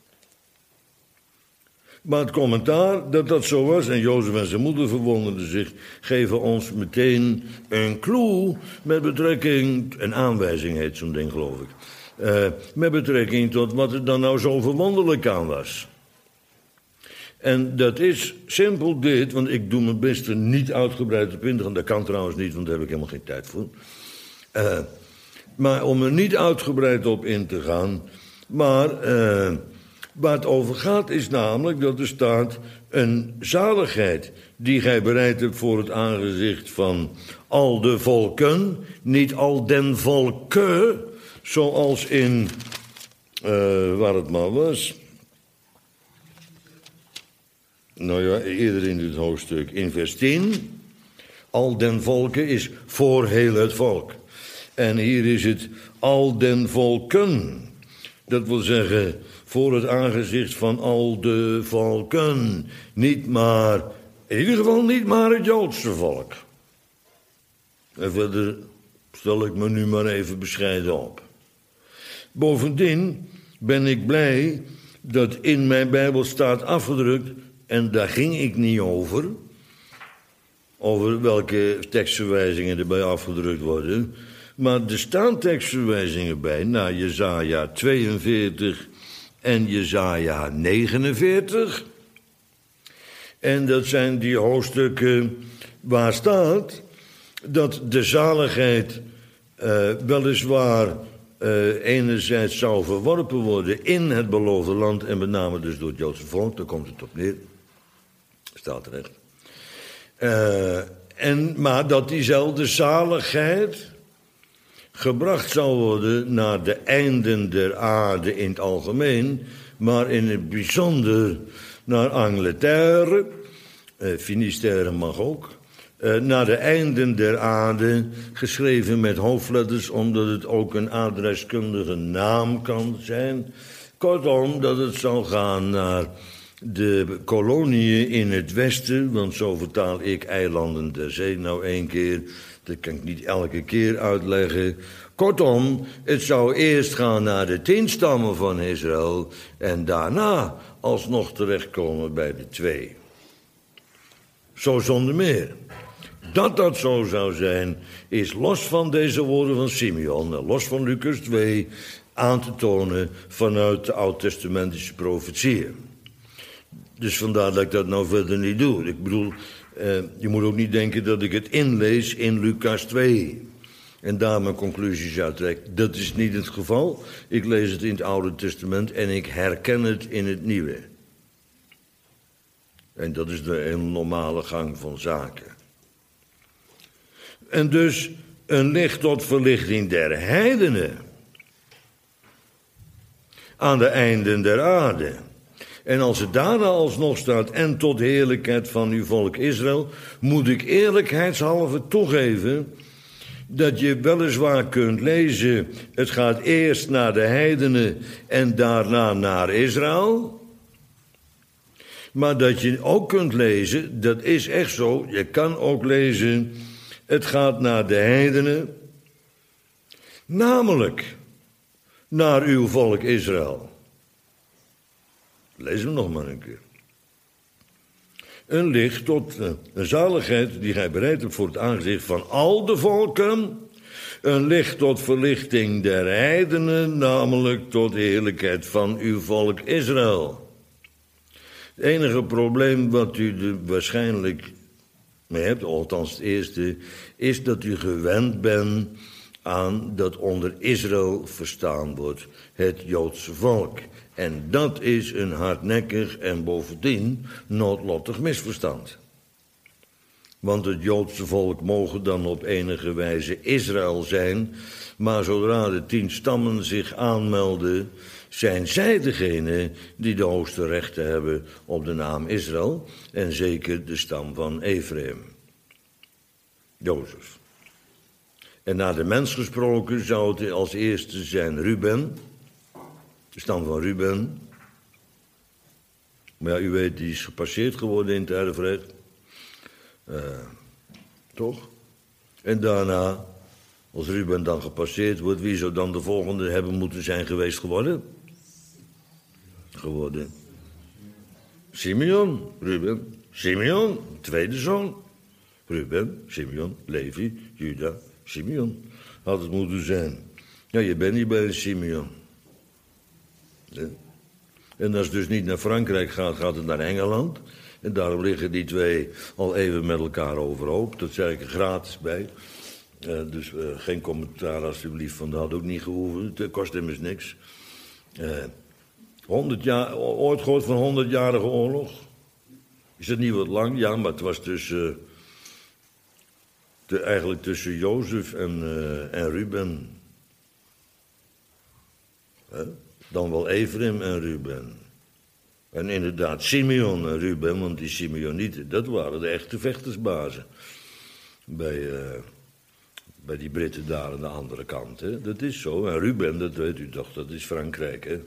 Maar het commentaar dat dat zo was, en Jozef en zijn moeder verwonderden zich, geven ons meteen een clue met betrekking, een aanwijzing heet zo'n ding geloof ik, uh, met betrekking tot wat er dan nou zo verwonderlijk aan was. En dat is simpel dit, want ik doe mijn best er niet uitgebreid op in te gaan. Dat kan trouwens niet, want daar heb ik helemaal geen tijd voor. Uh, maar om er niet uitgebreid op in te gaan. Maar uh, waar het over gaat is namelijk dat er staat een zaligheid die gij bereid hebt voor het aangezicht van al de volken. Niet al den volken, zoals in, uh, waar het maar was... Nou ja, eerder in dit hoofdstuk, in vers tien. Al den volken is voor heel het volk. En hier is het al den volken. Dat wil zeggen, voor het aangezicht van al de volken. Niet maar, in ieder geval niet maar het Joodse volk. En verder stel ik me nu maar even bescheiden op. Bovendien ben ik blij dat in mijn Bijbel staat afgedrukt... En daar ging ik niet over, over welke tekstverwijzingen erbij afgedrukt worden. Maar er staan tekstverwijzingen bij naar Jesaja tweeënveertig en Jesaja negenenveertig. En dat zijn die hoofdstukken waar staat dat de zaligheid uh, weliswaar uh, enerzijds zou verworpen worden in het beloofde land... en met name dus door het Joodse volk, daar komt het op neer. Staat terecht. Uh, en, maar dat diezelfde zaligheid gebracht zal worden naar de einden der aarde in het algemeen, maar in het bijzonder naar Angleterre, uh, Finisterre mag ook, uh, naar de einden der aarde, geschreven met hoofdletters, omdat het ook een adreskundige naam kan zijn. Kortom, dat het zal gaan naar de koloniën in het westen, want zo vertaal ik eilanden der zee nou één keer. Dat kan ik niet elke keer uitleggen. Kortom, het zou eerst gaan naar de tien stammen van Israël en daarna alsnog terechtkomen bij de twee. Zo zonder meer. Dat dat zo zou zijn, is los van deze woorden van Simeon en los van Lucas twee aan te tonen vanuit de oud-testamentische profetieën. Dus vandaar dat ik dat nou verder niet doe. Ik bedoel, eh, je moet ook niet denken dat ik het inlees in Lucas twee. En daar mijn conclusies uit trek. Dat is niet het geval. Ik lees het in het Oude Testament en ik herken het in het Nieuwe. En dat is de hele normale gang van zaken. En dus een licht tot verlichting der heidenen. Aan de einden der aarde. En als het daarna alsnog staat, en tot de heerlijkheid van uw volk Israël, moet ik eerlijkheidshalve toegeven dat je weliswaar kunt lezen, het gaat eerst naar de heidenen en daarna naar Israël. Maar dat je ook kunt lezen, dat is echt zo, je kan ook lezen, het gaat naar de heidenen, namelijk naar uw volk Israël. Lees hem nog maar een keer. Een licht tot een zaligheid die gij bereid hebt voor het aangezicht van al de volken. Een licht tot verlichting der heidenen, namelijk tot de heerlijkheid van uw volk Israël. Het enige probleem wat u er waarschijnlijk mee hebt, althans het eerste, is dat u gewend bent aan dat onder Israël verstaan wordt het Joodse volk. En dat is een hardnekkig en bovendien noodlottig misverstand. Want het Joodse volk mogen dan op enige wijze Israël zijn, maar zodra de tien stammen zich aanmelden, zijn zij degene die de hoogste rechten hebben op de naam Israël, en zeker de stam van Ephraim, Jozef. En naar de mens gesproken zou het als eerste zijn Ruben, de stam van Ruben. Maar ja, u weet, die is gepasseerd geworden in het erfrecht. Uh, toch? En daarna, als Ruben dan gepasseerd wordt, wie zou dan de volgende hebben moeten zijn geweest geworden? Geworden. Simeon, Ruben, Simeon, tweede zoon. Ruben, Simeon, Levi, Juda, Simeon. Had het moeten zijn. Ja, je bent niet bij een Simeon. Ja. En als het dus niet naar Frankrijk gaat, gaat het naar Engeland. En daarom liggen die twee al even met elkaar overhoop. Dat zeg ik er gratis bij. Uh, dus uh, geen commentaar alsjeblieft, van dat had ook niet gehoeven. Het kost immers niks. Uh, honderd jaar, ooit gehoord van honderdjarige oorlog? Is dat niet wat lang? Ja, maar het was tussen, te, eigenlijk tussen Jozef en, uh, en Ruben. Huh? Dan wel Ephraim en Ruben. En inderdaad Simeon en Ruben, want die Simeonieten, dat waren de echte vechtersbazen. Bij, uh, bij die Britten daar aan de andere kant. Hè? Dat is zo. En Ruben, dat weet u toch, dat is Frankrijk. Hè?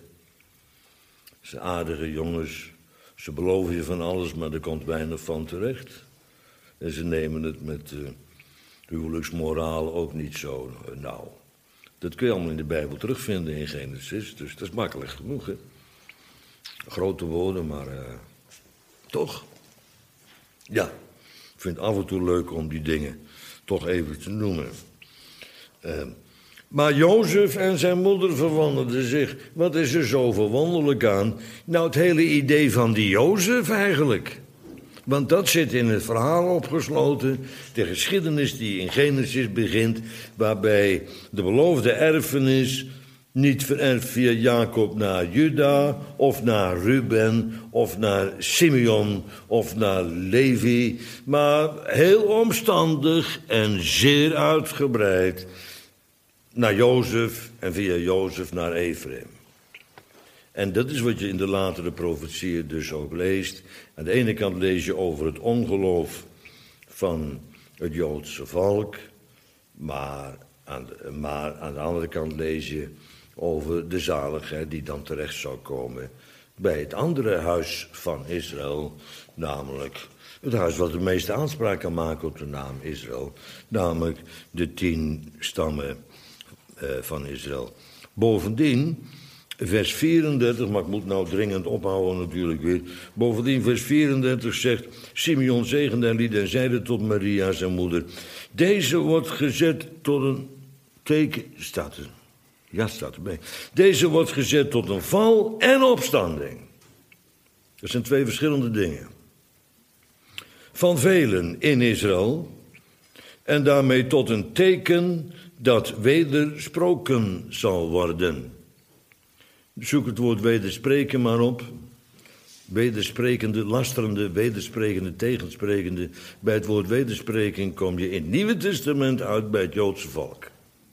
Ze zijn aardige jongens. Ze beloven je van alles, maar er komt weinig van terecht. En ze nemen het met uh, huwelijksmoraal ook niet zo uh, nauw. Dat kun je allemaal in de Bijbel terugvinden in Genesis, dus dat is makkelijk genoeg, hè. Grote woorden, maar uh, toch? Ja, ik vind het af en toe leuk om die dingen toch even te noemen. Uh, maar Jozef en zijn moeder verwandelden zich. Wat is er zo verwonderlijk aan? Nou, het hele idee van die Jozef eigenlijk. Want dat zit in het verhaal opgesloten, de geschiedenis die in Genesis begint, waarbij de beloofde erfenis niet vererft via Jacob naar Juda, of naar Ruben, of naar Simeon, of naar Levi, maar heel omstandig en zeer uitgebreid naar Jozef en via Jozef naar Ephraim. En dat is wat je in de latere profetieën dus ook leest. Aan de ene kant lees je over het ongeloof van het Joodse volk, maar aan de, maar aan de andere kant lees je over de zaligheid die dan terecht zou komen bij het andere huis van Israël, namelijk het huis wat de meeste aanspraak kan maken op de naam Israël, namelijk de tien stammen uh, van Israël. Bovendien, vers vierendertig, maar ik moet nou dringend ophouden natuurlijk weer. Bovendien, vers vierendertig zegt, Simeon zegende en liet en zeide tot Maria, zijn moeder, deze wordt gezet tot een teken, staat er, ja staat erbij, deze wordt gezet tot een val en opstanding. Dat zijn twee verschillende dingen. Van velen in Israël en daarmee tot een teken dat wedersproken zal worden. Zoek het woord wederspreken maar op. Wedersprekende, lasterende, wedersprekende, tegensprekende. Bij het woord wederspreking kom je in het Nieuwe Testament uit bij het Joodse volk.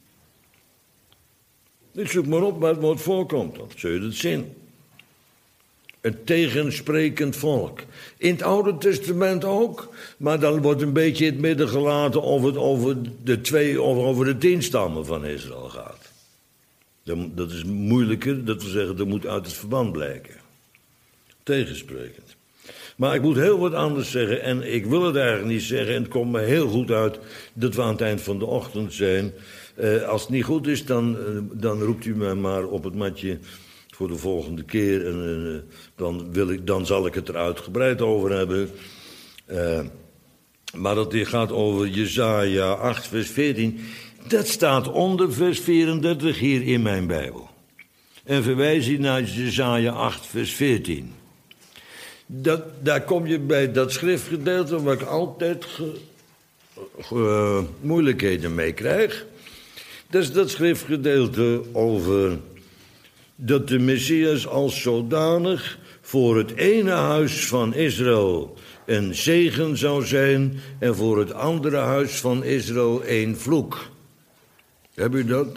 Ik zoek maar op waar het woord voorkomt, dan zul je het zien. Een tegensprekend volk. In het Oude Testament ook, maar dan wordt een beetje in het midden gelaten of het over de twee of over de tien stammen van Israël gaat. Dat is moeilijker, dat wil zeggen, dat moet uit het verband blijken. Tegensprekend. Maar ik moet heel wat anders zeggen en ik wil het eigenlijk niet zeggen en het komt me heel goed uit dat we aan het eind van de ochtend zijn. Uh, als het niet goed is, dan, uh, dan roept u mij maar op het matje voor de volgende keer. En uh, dan, wil ik, dan zal ik het er uitgebreid over hebben. Uh, maar dat dit gaat over Jesaja acht, vers veertien. Dat staat onder vers vierendertig hier in mijn Bijbel. En verwijs je naar Jesaja acht, vers veertien. Dat, daar kom je bij dat schriftgedeelte waar ik altijd ge, ge, moeilijkheden mee krijg. Dat is dat schriftgedeelte over dat de Messias als zodanig voor het ene huis van Israël een zegen zou zijn en voor het andere huis van Israël een vloek. Heb u dat?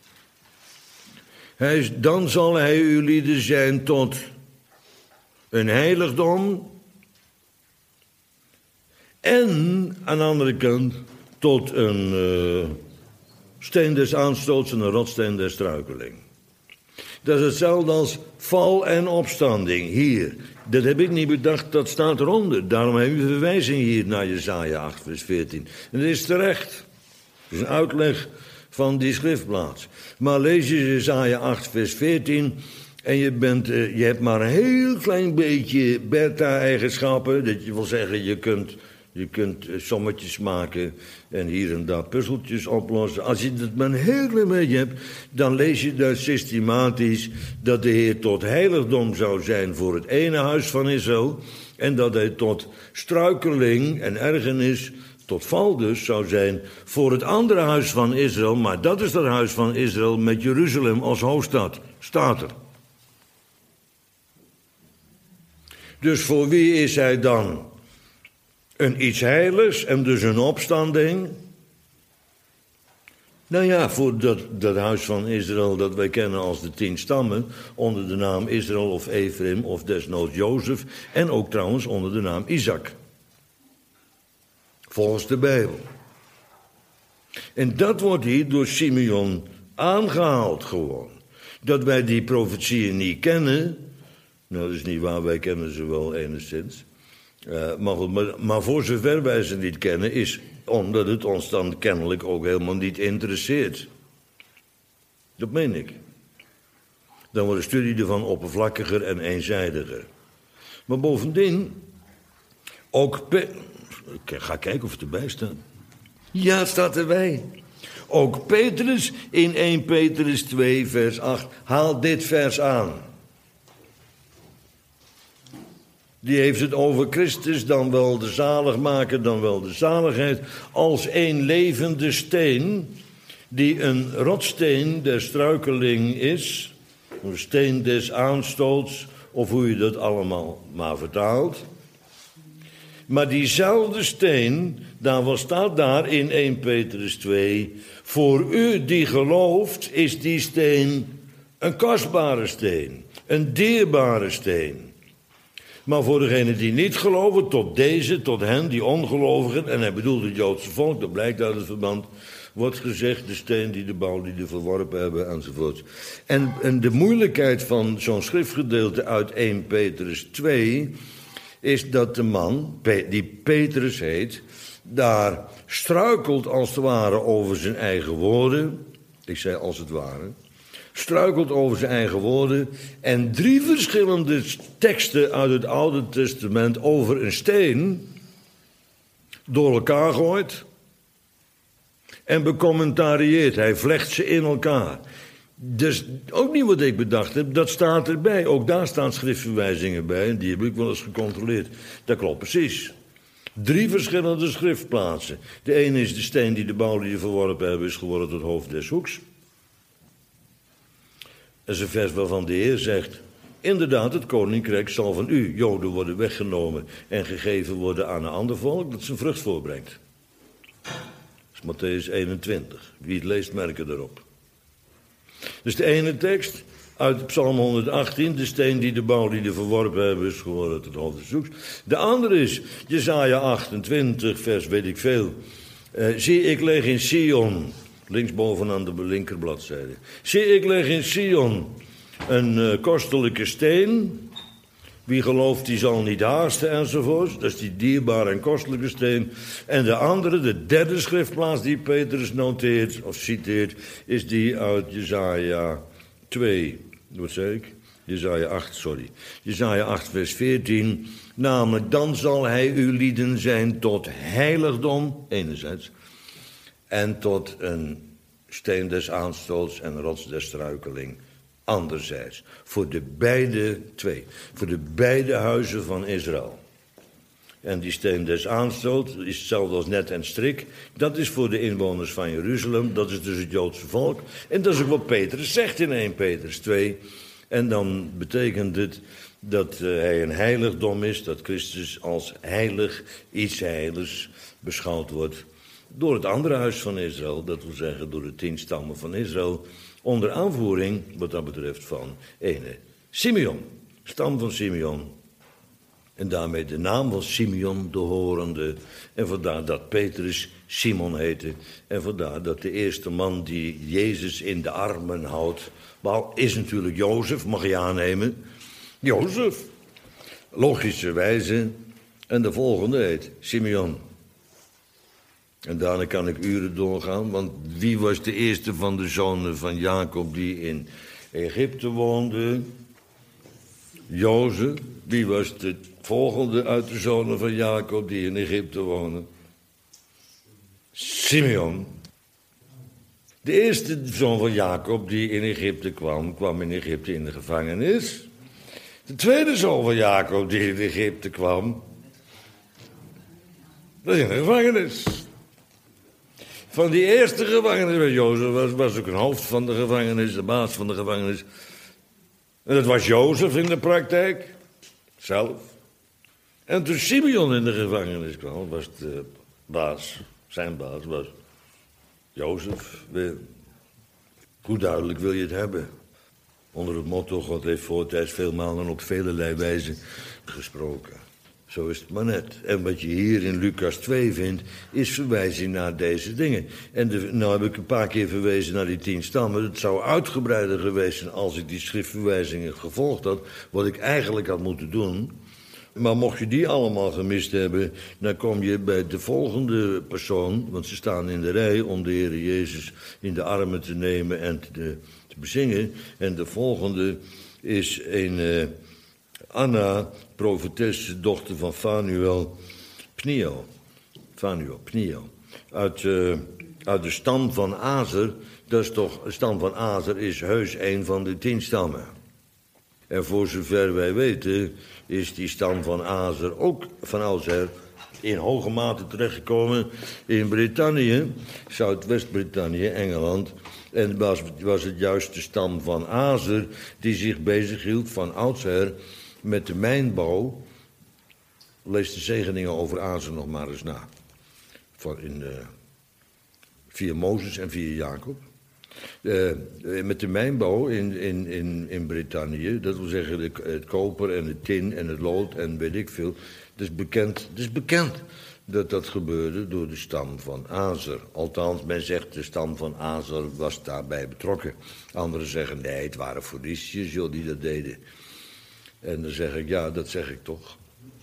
Hij, dan zal hij uw lieden zijn tot een heiligdom en aan de andere kant tot een uh, steen des aanstoots en een rotsteen des struikeling. Dat is hetzelfde als val en opstanding hier. Dat heb ik niet bedacht, dat staat eronder. Daarom heb je verwijzing hier naar Jesaja acht, vers veertien. En dat is terecht. Dat is een uitleg van die schriftplaats. Maar lees je Jesaja acht, vers veertien... en je, bent, uh, je hebt maar een heel klein beetje beta-eigenschappen. Dat je wil zeggen, je kunt, je kunt uh, sommetjes maken en hier en daar puzzeltjes oplossen. Als je dat maar een heel klein beetje hebt, dan lees je daar systematisch dat de Heer tot heiligdom zou zijn voor het ene huis van Israël en dat hij tot struikeling en ergernis, tot val dus, zou zijn voor het andere huis van Israël. Maar dat is dat huis van Israël met Jeruzalem als hoofdstad. Staat er. Dus voor wie is hij dan? Een iets heiligs en dus een opstanding? Nou ja, voor dat, dat huis van Israël dat wij kennen als de tien stammen, onder de naam Israël of Ephraim of desnoods Jozef, en ook trouwens onder de naam Isaac. Volgens de Bijbel. En dat wordt hier door Simeon aangehaald gewoon. Dat wij die profetieën niet kennen. Nou, dat is niet waar, wij kennen ze wel enigszins. Uh, maar, goed, maar, maar voor zover wij ze niet kennen, is omdat het ons dan kennelijk ook helemaal niet interesseert. Dat meen ik. Dan wordt de studie ervan oppervlakkiger en eenzijdiger. Maar bovendien, ook... Pe- ik ga kijken of het erbij staat. Ja, het staat erbij. Ook Petrus in eerste Petrus twee, vers acht, haalt dit vers aan. Die heeft het over Christus, dan wel de zaligmaker, dan wel de zaligheid, als een levende steen, die een rotsteen der struikeling is, een steen des aanstoots, of hoe je dat allemaal maar vertaalt. Maar diezelfde steen, daar was staat daar in eerste Petrus twee, voor u die gelooft, is die steen een kostbare steen, een dierbare steen. Maar voor degenen die niet geloven, tot deze, tot hen, die ongelovigen, en hij bedoelt het Joodse volk, dat blijkt uit het verband, wordt gezegd de steen die de bouwlieden verworpen hebben, enzovoort. En, en de moeilijkheid van zo'n schriftgedeelte uit eerste Petrus twee is dat de man, die Petrus heet, daar struikelt als het ware over zijn eigen woorden. Ik zei als het ware. Struikelt over zijn eigen woorden en drie verschillende teksten uit het Oude Testament over een steen door elkaar gooit en becommentarieert. Hij vlecht ze in elkaar. Dus ook niet wat ik bedacht heb, dat staat erbij. Ook daar staan schriftverwijzingen bij en die heb ik wel eens gecontroleerd. Dat klopt precies. Drie verschillende schriftplaatsen. De ene is de steen die de bouwlieden verworpen hebben, is geworden tot hoofd des hoeks. Dat is een vers waarvan de Heer zegt, inderdaad, het koninkrijk zal van u, Joden, worden weggenomen en gegeven worden aan een ander volk dat zijn vrucht voorbrengt. Dat is Mattheüs eenentwintig. Wie het leest, merken erop. Dus de ene tekst uit Psalm honderdachttien, de steen die de bouwlieden verworpen hebben, is geworden tot hoofd des zoeks. De andere is Jesaja achtentwintig, vers weet ik veel. Uh, zie, ik leg in Sion, linksboven aan de linkerbladzijde. Zie, ik leg in Sion een uh, kostelijke steen. Wie gelooft, die zal niet haasten enzovoort. Dat is die dierbare en kostelijke steen. En de andere, de derde schriftplaats die Petrus noteert of citeert, is die uit Jesaja twee. Wat zei ik? Jesaja acht, sorry. Jesaja acht, vers veertien. Namelijk, dan zal hij uw lieden zijn tot heiligdom, enerzijds, en tot een steen des aanstoots en rots des struikeling, anderzijds. Voor de beide, twee, voor de beide huizen van Israël. En die steen des aanstoot is hetzelfde als net en strik. Dat is voor de inwoners van Jeruzalem, dat is dus het Joodse volk. En dat is ook wat Petrus zegt in eerste Petrus twee. En dan betekent het dat uh, hij een heiligdom is, dat Christus als heilig, iets heiligs beschouwd wordt door het andere huis van Israël, dat wil zeggen door de tien stammen van Israël, onder aanvoering, wat dat betreft, van ene Simeon, stam van Simeon. En daarmee de naam van Simeon, de horende. En vandaar dat Petrus Simon heette. En vandaar dat de eerste man die Jezus in de armen houdt, wel, is natuurlijk Jozef, mag je aannemen. Jozef, logischerwijze. En de volgende heet Simeon. En daarna kan ik uren doorgaan, want wie was de eerste van de zonen van Jacob die in Egypte woonde? Jozef. Wie was de volgende uit de zonen van Jacob die in Egypte woonde? Simeon. De eerste zoon van Jacob die in Egypte kwam, kwam in Egypte in de gevangenis. De tweede zoon van Jacob die in Egypte kwam, was in de gevangenis. Van die eerste gevangenis, Jozef was, was ook een hoofd van de gevangenis, de baas van de gevangenis. En dat was Jozef in de praktijk, zelf. En toen Simeon in de gevangenis kwam, was de baas, zijn baas was Jozef. Hoe duidelijk wil je het hebben? Onder het motto, God heeft voortijds veel malen op velelei wijze gesproken. Zo is het maar net. En wat je hier in Lucas twee vindt, is verwijzing naar deze dingen. En de, nou heb ik een paar keer verwezen naar die tien stammen. Het zou uitgebreider geweest zijn als ik die schriftverwijzingen gevolgd had, wat ik eigenlijk had moeten doen. Maar mocht je die allemaal gemist hebben, dan kom je bij de volgende persoon, want ze staan in de rij om de Heer Jezus in de armen te nemen en te, te bezingen. En de volgende is een uh, Anna, profetes, dochter van Fanuel, Pniel. Fanuel, Pniel. Uit, uh, uit de stam van Azer. Dat is toch, de stam van Azer is heus een van de tien stammen. En voor zover wij weten is die stam van Azer ook van oudsher in hoge mate terechtgekomen in Brittannië, Zuidwest-Brittannië, Engeland. En was, was het juist de stam van Azer die zich bezighield van oudsher met de mijnbouw. Lees de zegeningen over Azer nog maar eens na. Van in, uh, via Mozes en via Jacob. Uh, met de mijnbouw in, in, in, in Brittannië, dat wil zeggen de, het koper en het tin en het lood en weet ik veel. Het is bekend, het is bekend dat dat gebeurde door de stam van Azer. Althans, men zegt de stam van Azer was daarbij betrokken. Anderen zeggen nee, het waren Feniciërs joh, die dat deden. En dan zeg ik ja, dat zeg ik toch.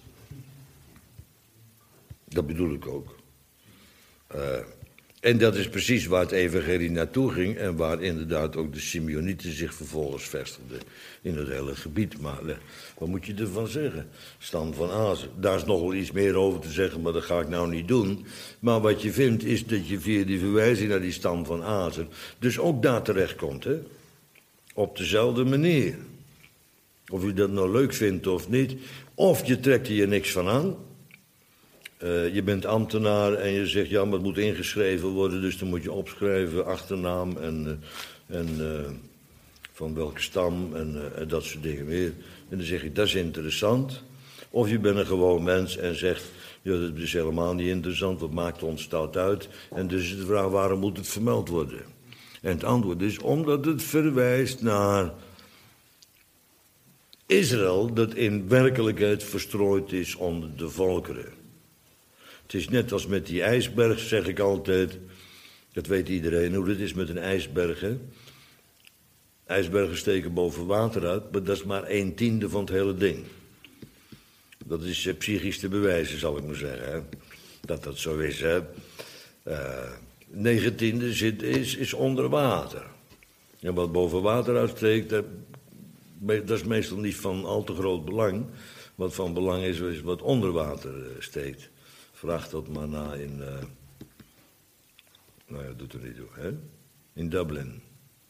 Dat bedoel ik ook. Uh, En dat is precies waar het evangelie naartoe ging en waar inderdaad ook de Simeonieten zich vervolgens vestigden in het hele gebied. Maar uh, wat moet je ervan zeggen? Stam van Azer. Daar is nog wel iets meer over te zeggen, maar dat ga ik nou niet doen. Maar wat je vindt is dat je via die verwijzing naar die stam van Azer dus ook daar terechtkomt, hè? Op dezelfde manier. Of je dat nou leuk vindt of niet. Of je trekt er je niks van aan. Uh, je bent ambtenaar en je zegt, ja, maar het moet ingeschreven worden, dus dan moet je opschrijven, achternaam en, uh, en uh, van welke stam en, uh, en dat soort dingen meer. En dan zeg ik, dat is interessant. Of je bent een gewoon mens en zegt, ja, dat is helemaal niet interessant, wat maakt ons dat uit? En dus is de vraag, waarom moet het vermeld worden? En het antwoord is, omdat het verwijst naar Israël, dat in werkelijkheid verstrooid is onder de volkeren. Het is net als met die ijsberg, zeg ik altijd. Dat weet iedereen hoe het is met een ijsberg. Hè? IJsbergen steken boven water uit, maar dat is maar een tiende van het hele ding. Dat is uh, psychisch te bewijzen, zal ik maar zeggen. Hè? Dat dat zo is. Hè? Uh, negen tiende zit, is, is onder water. En wat boven water uitsteekt, dat, dat is meestal niet van al te groot belang. Wat van belang is, is wat onder water uh, steekt. Vraag dat maar na in... Uh, nou ja, doet er niet toe, hè? In Dublin.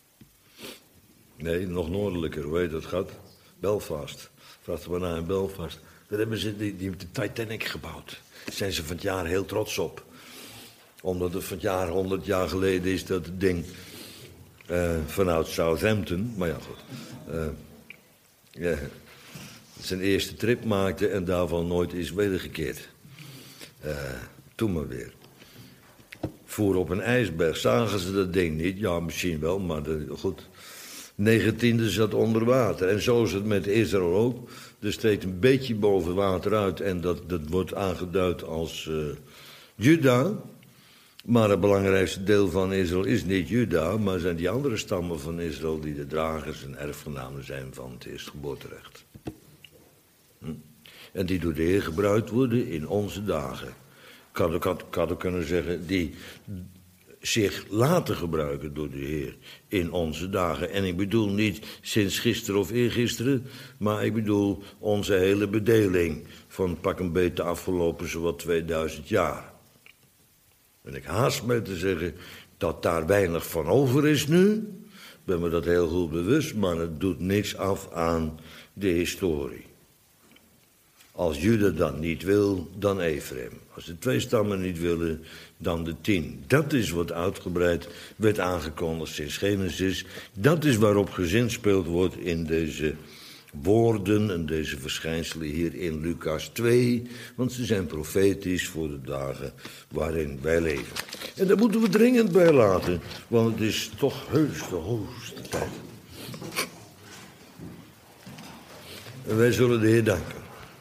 Nee, nog noordelijker, hoe heet dat gaat? Belfast. Vraag het maar na in Belfast. Daar hebben ze die, die, de Titanic gebouwd. Daar zijn ze van het jaar heel trots op. Omdat het van het jaar, honderd jaar geleden is dat het ding... Uh, vanuit Southampton, maar ja goed... Uh, ja, zijn eerste trip maakte en daarvan nooit is wedergekeerd. Uh, toen maar weer. Voer op een ijsberg, zagen ze dat ding niet? Ja, misschien wel, maar de, goed. negentiende zat onder water. En zo is het met Israël ook. Er steekt een beetje boven water uit en dat, dat wordt aangeduid als uh, Juda. Maar het belangrijkste deel van Israël is niet Juda, maar zijn die andere stammen van Israël die de dragers en erfgenamen zijn van het eerstgeboorterecht. Hm? En die door de Heer gebruikt worden in onze dagen. Ik had, ik, had, ik had ook kunnen zeggen, die zich laten gebruiken door de Heer in onze dagen. En ik bedoel niet sinds gisteren of eergisteren, maar ik bedoel onze hele bedeling van pak een beetje afgelopen zowat tweeduizend jaar. En ik haast me te zeggen dat daar weinig van over is nu. Ik ben me dat heel goed bewust, maar het doet niks af aan de historie. Als Juda dat niet wil, dan Ephraim. Als de twee stammen niet willen, dan de tien. Dat is wat uitgebreid werd aangekondigd sinds Genesis. Dat is waarop gezinspeeld wordt in deze woorden en deze verschijnselen hier in Lucas twee. Want ze zijn profetisch voor de dagen waarin wij leven. En daar moeten we dringend bij laten, want het is toch heus de hoogste tijd. En wij zullen de Heer danken.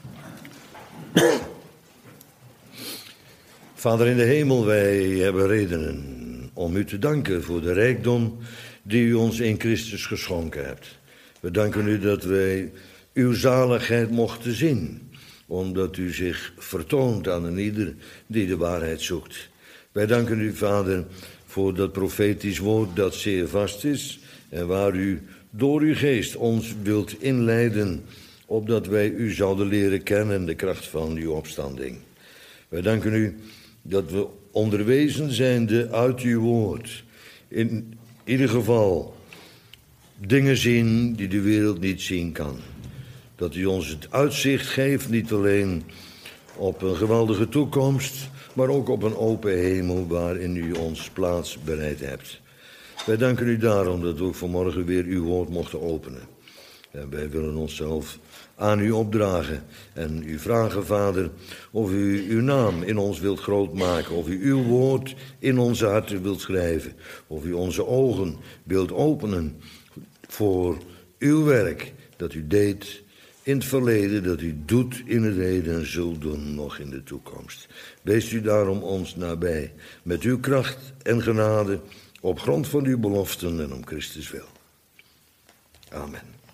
Vader in de hemel, wij hebben redenen om u te danken voor de rijkdom die u ons in Christus geschonken hebt. We danken u dat wij uw zaligheid mochten zien, omdat u zich vertoont aan een ieder die de waarheid zoekt. Wij danken u, Vader, voor dat profetisch woord dat zeer vast is en waar u door uw geest ons wilt inleiden, opdat wij u zouden leren kennen de kracht van uw opstanding. Wij danken u dat we onderwezen zijnde uit uw woord, in ieder geval dingen zien die de wereld niet zien kan. Dat u ons het uitzicht geeft, niet alleen op een geweldige toekomst, maar ook op een open hemel waarin u ons plaats bereid hebt. Wij danken u daarom dat we ook vanmorgen weer uw woord mochten openen. En wij willen onszelf aan u opdragen en u vragen, Vader, of u uw naam in ons wilt grootmaken, of u uw woord in onze harten wilt schrijven, of u onze ogen wilt openen voor uw werk dat u deed in het verleden, dat u doet in het heden en zult doen nog in de toekomst. Wees u daarom ons nabij, met uw kracht en genade, op grond van uw beloften en om Christus wil. Amen.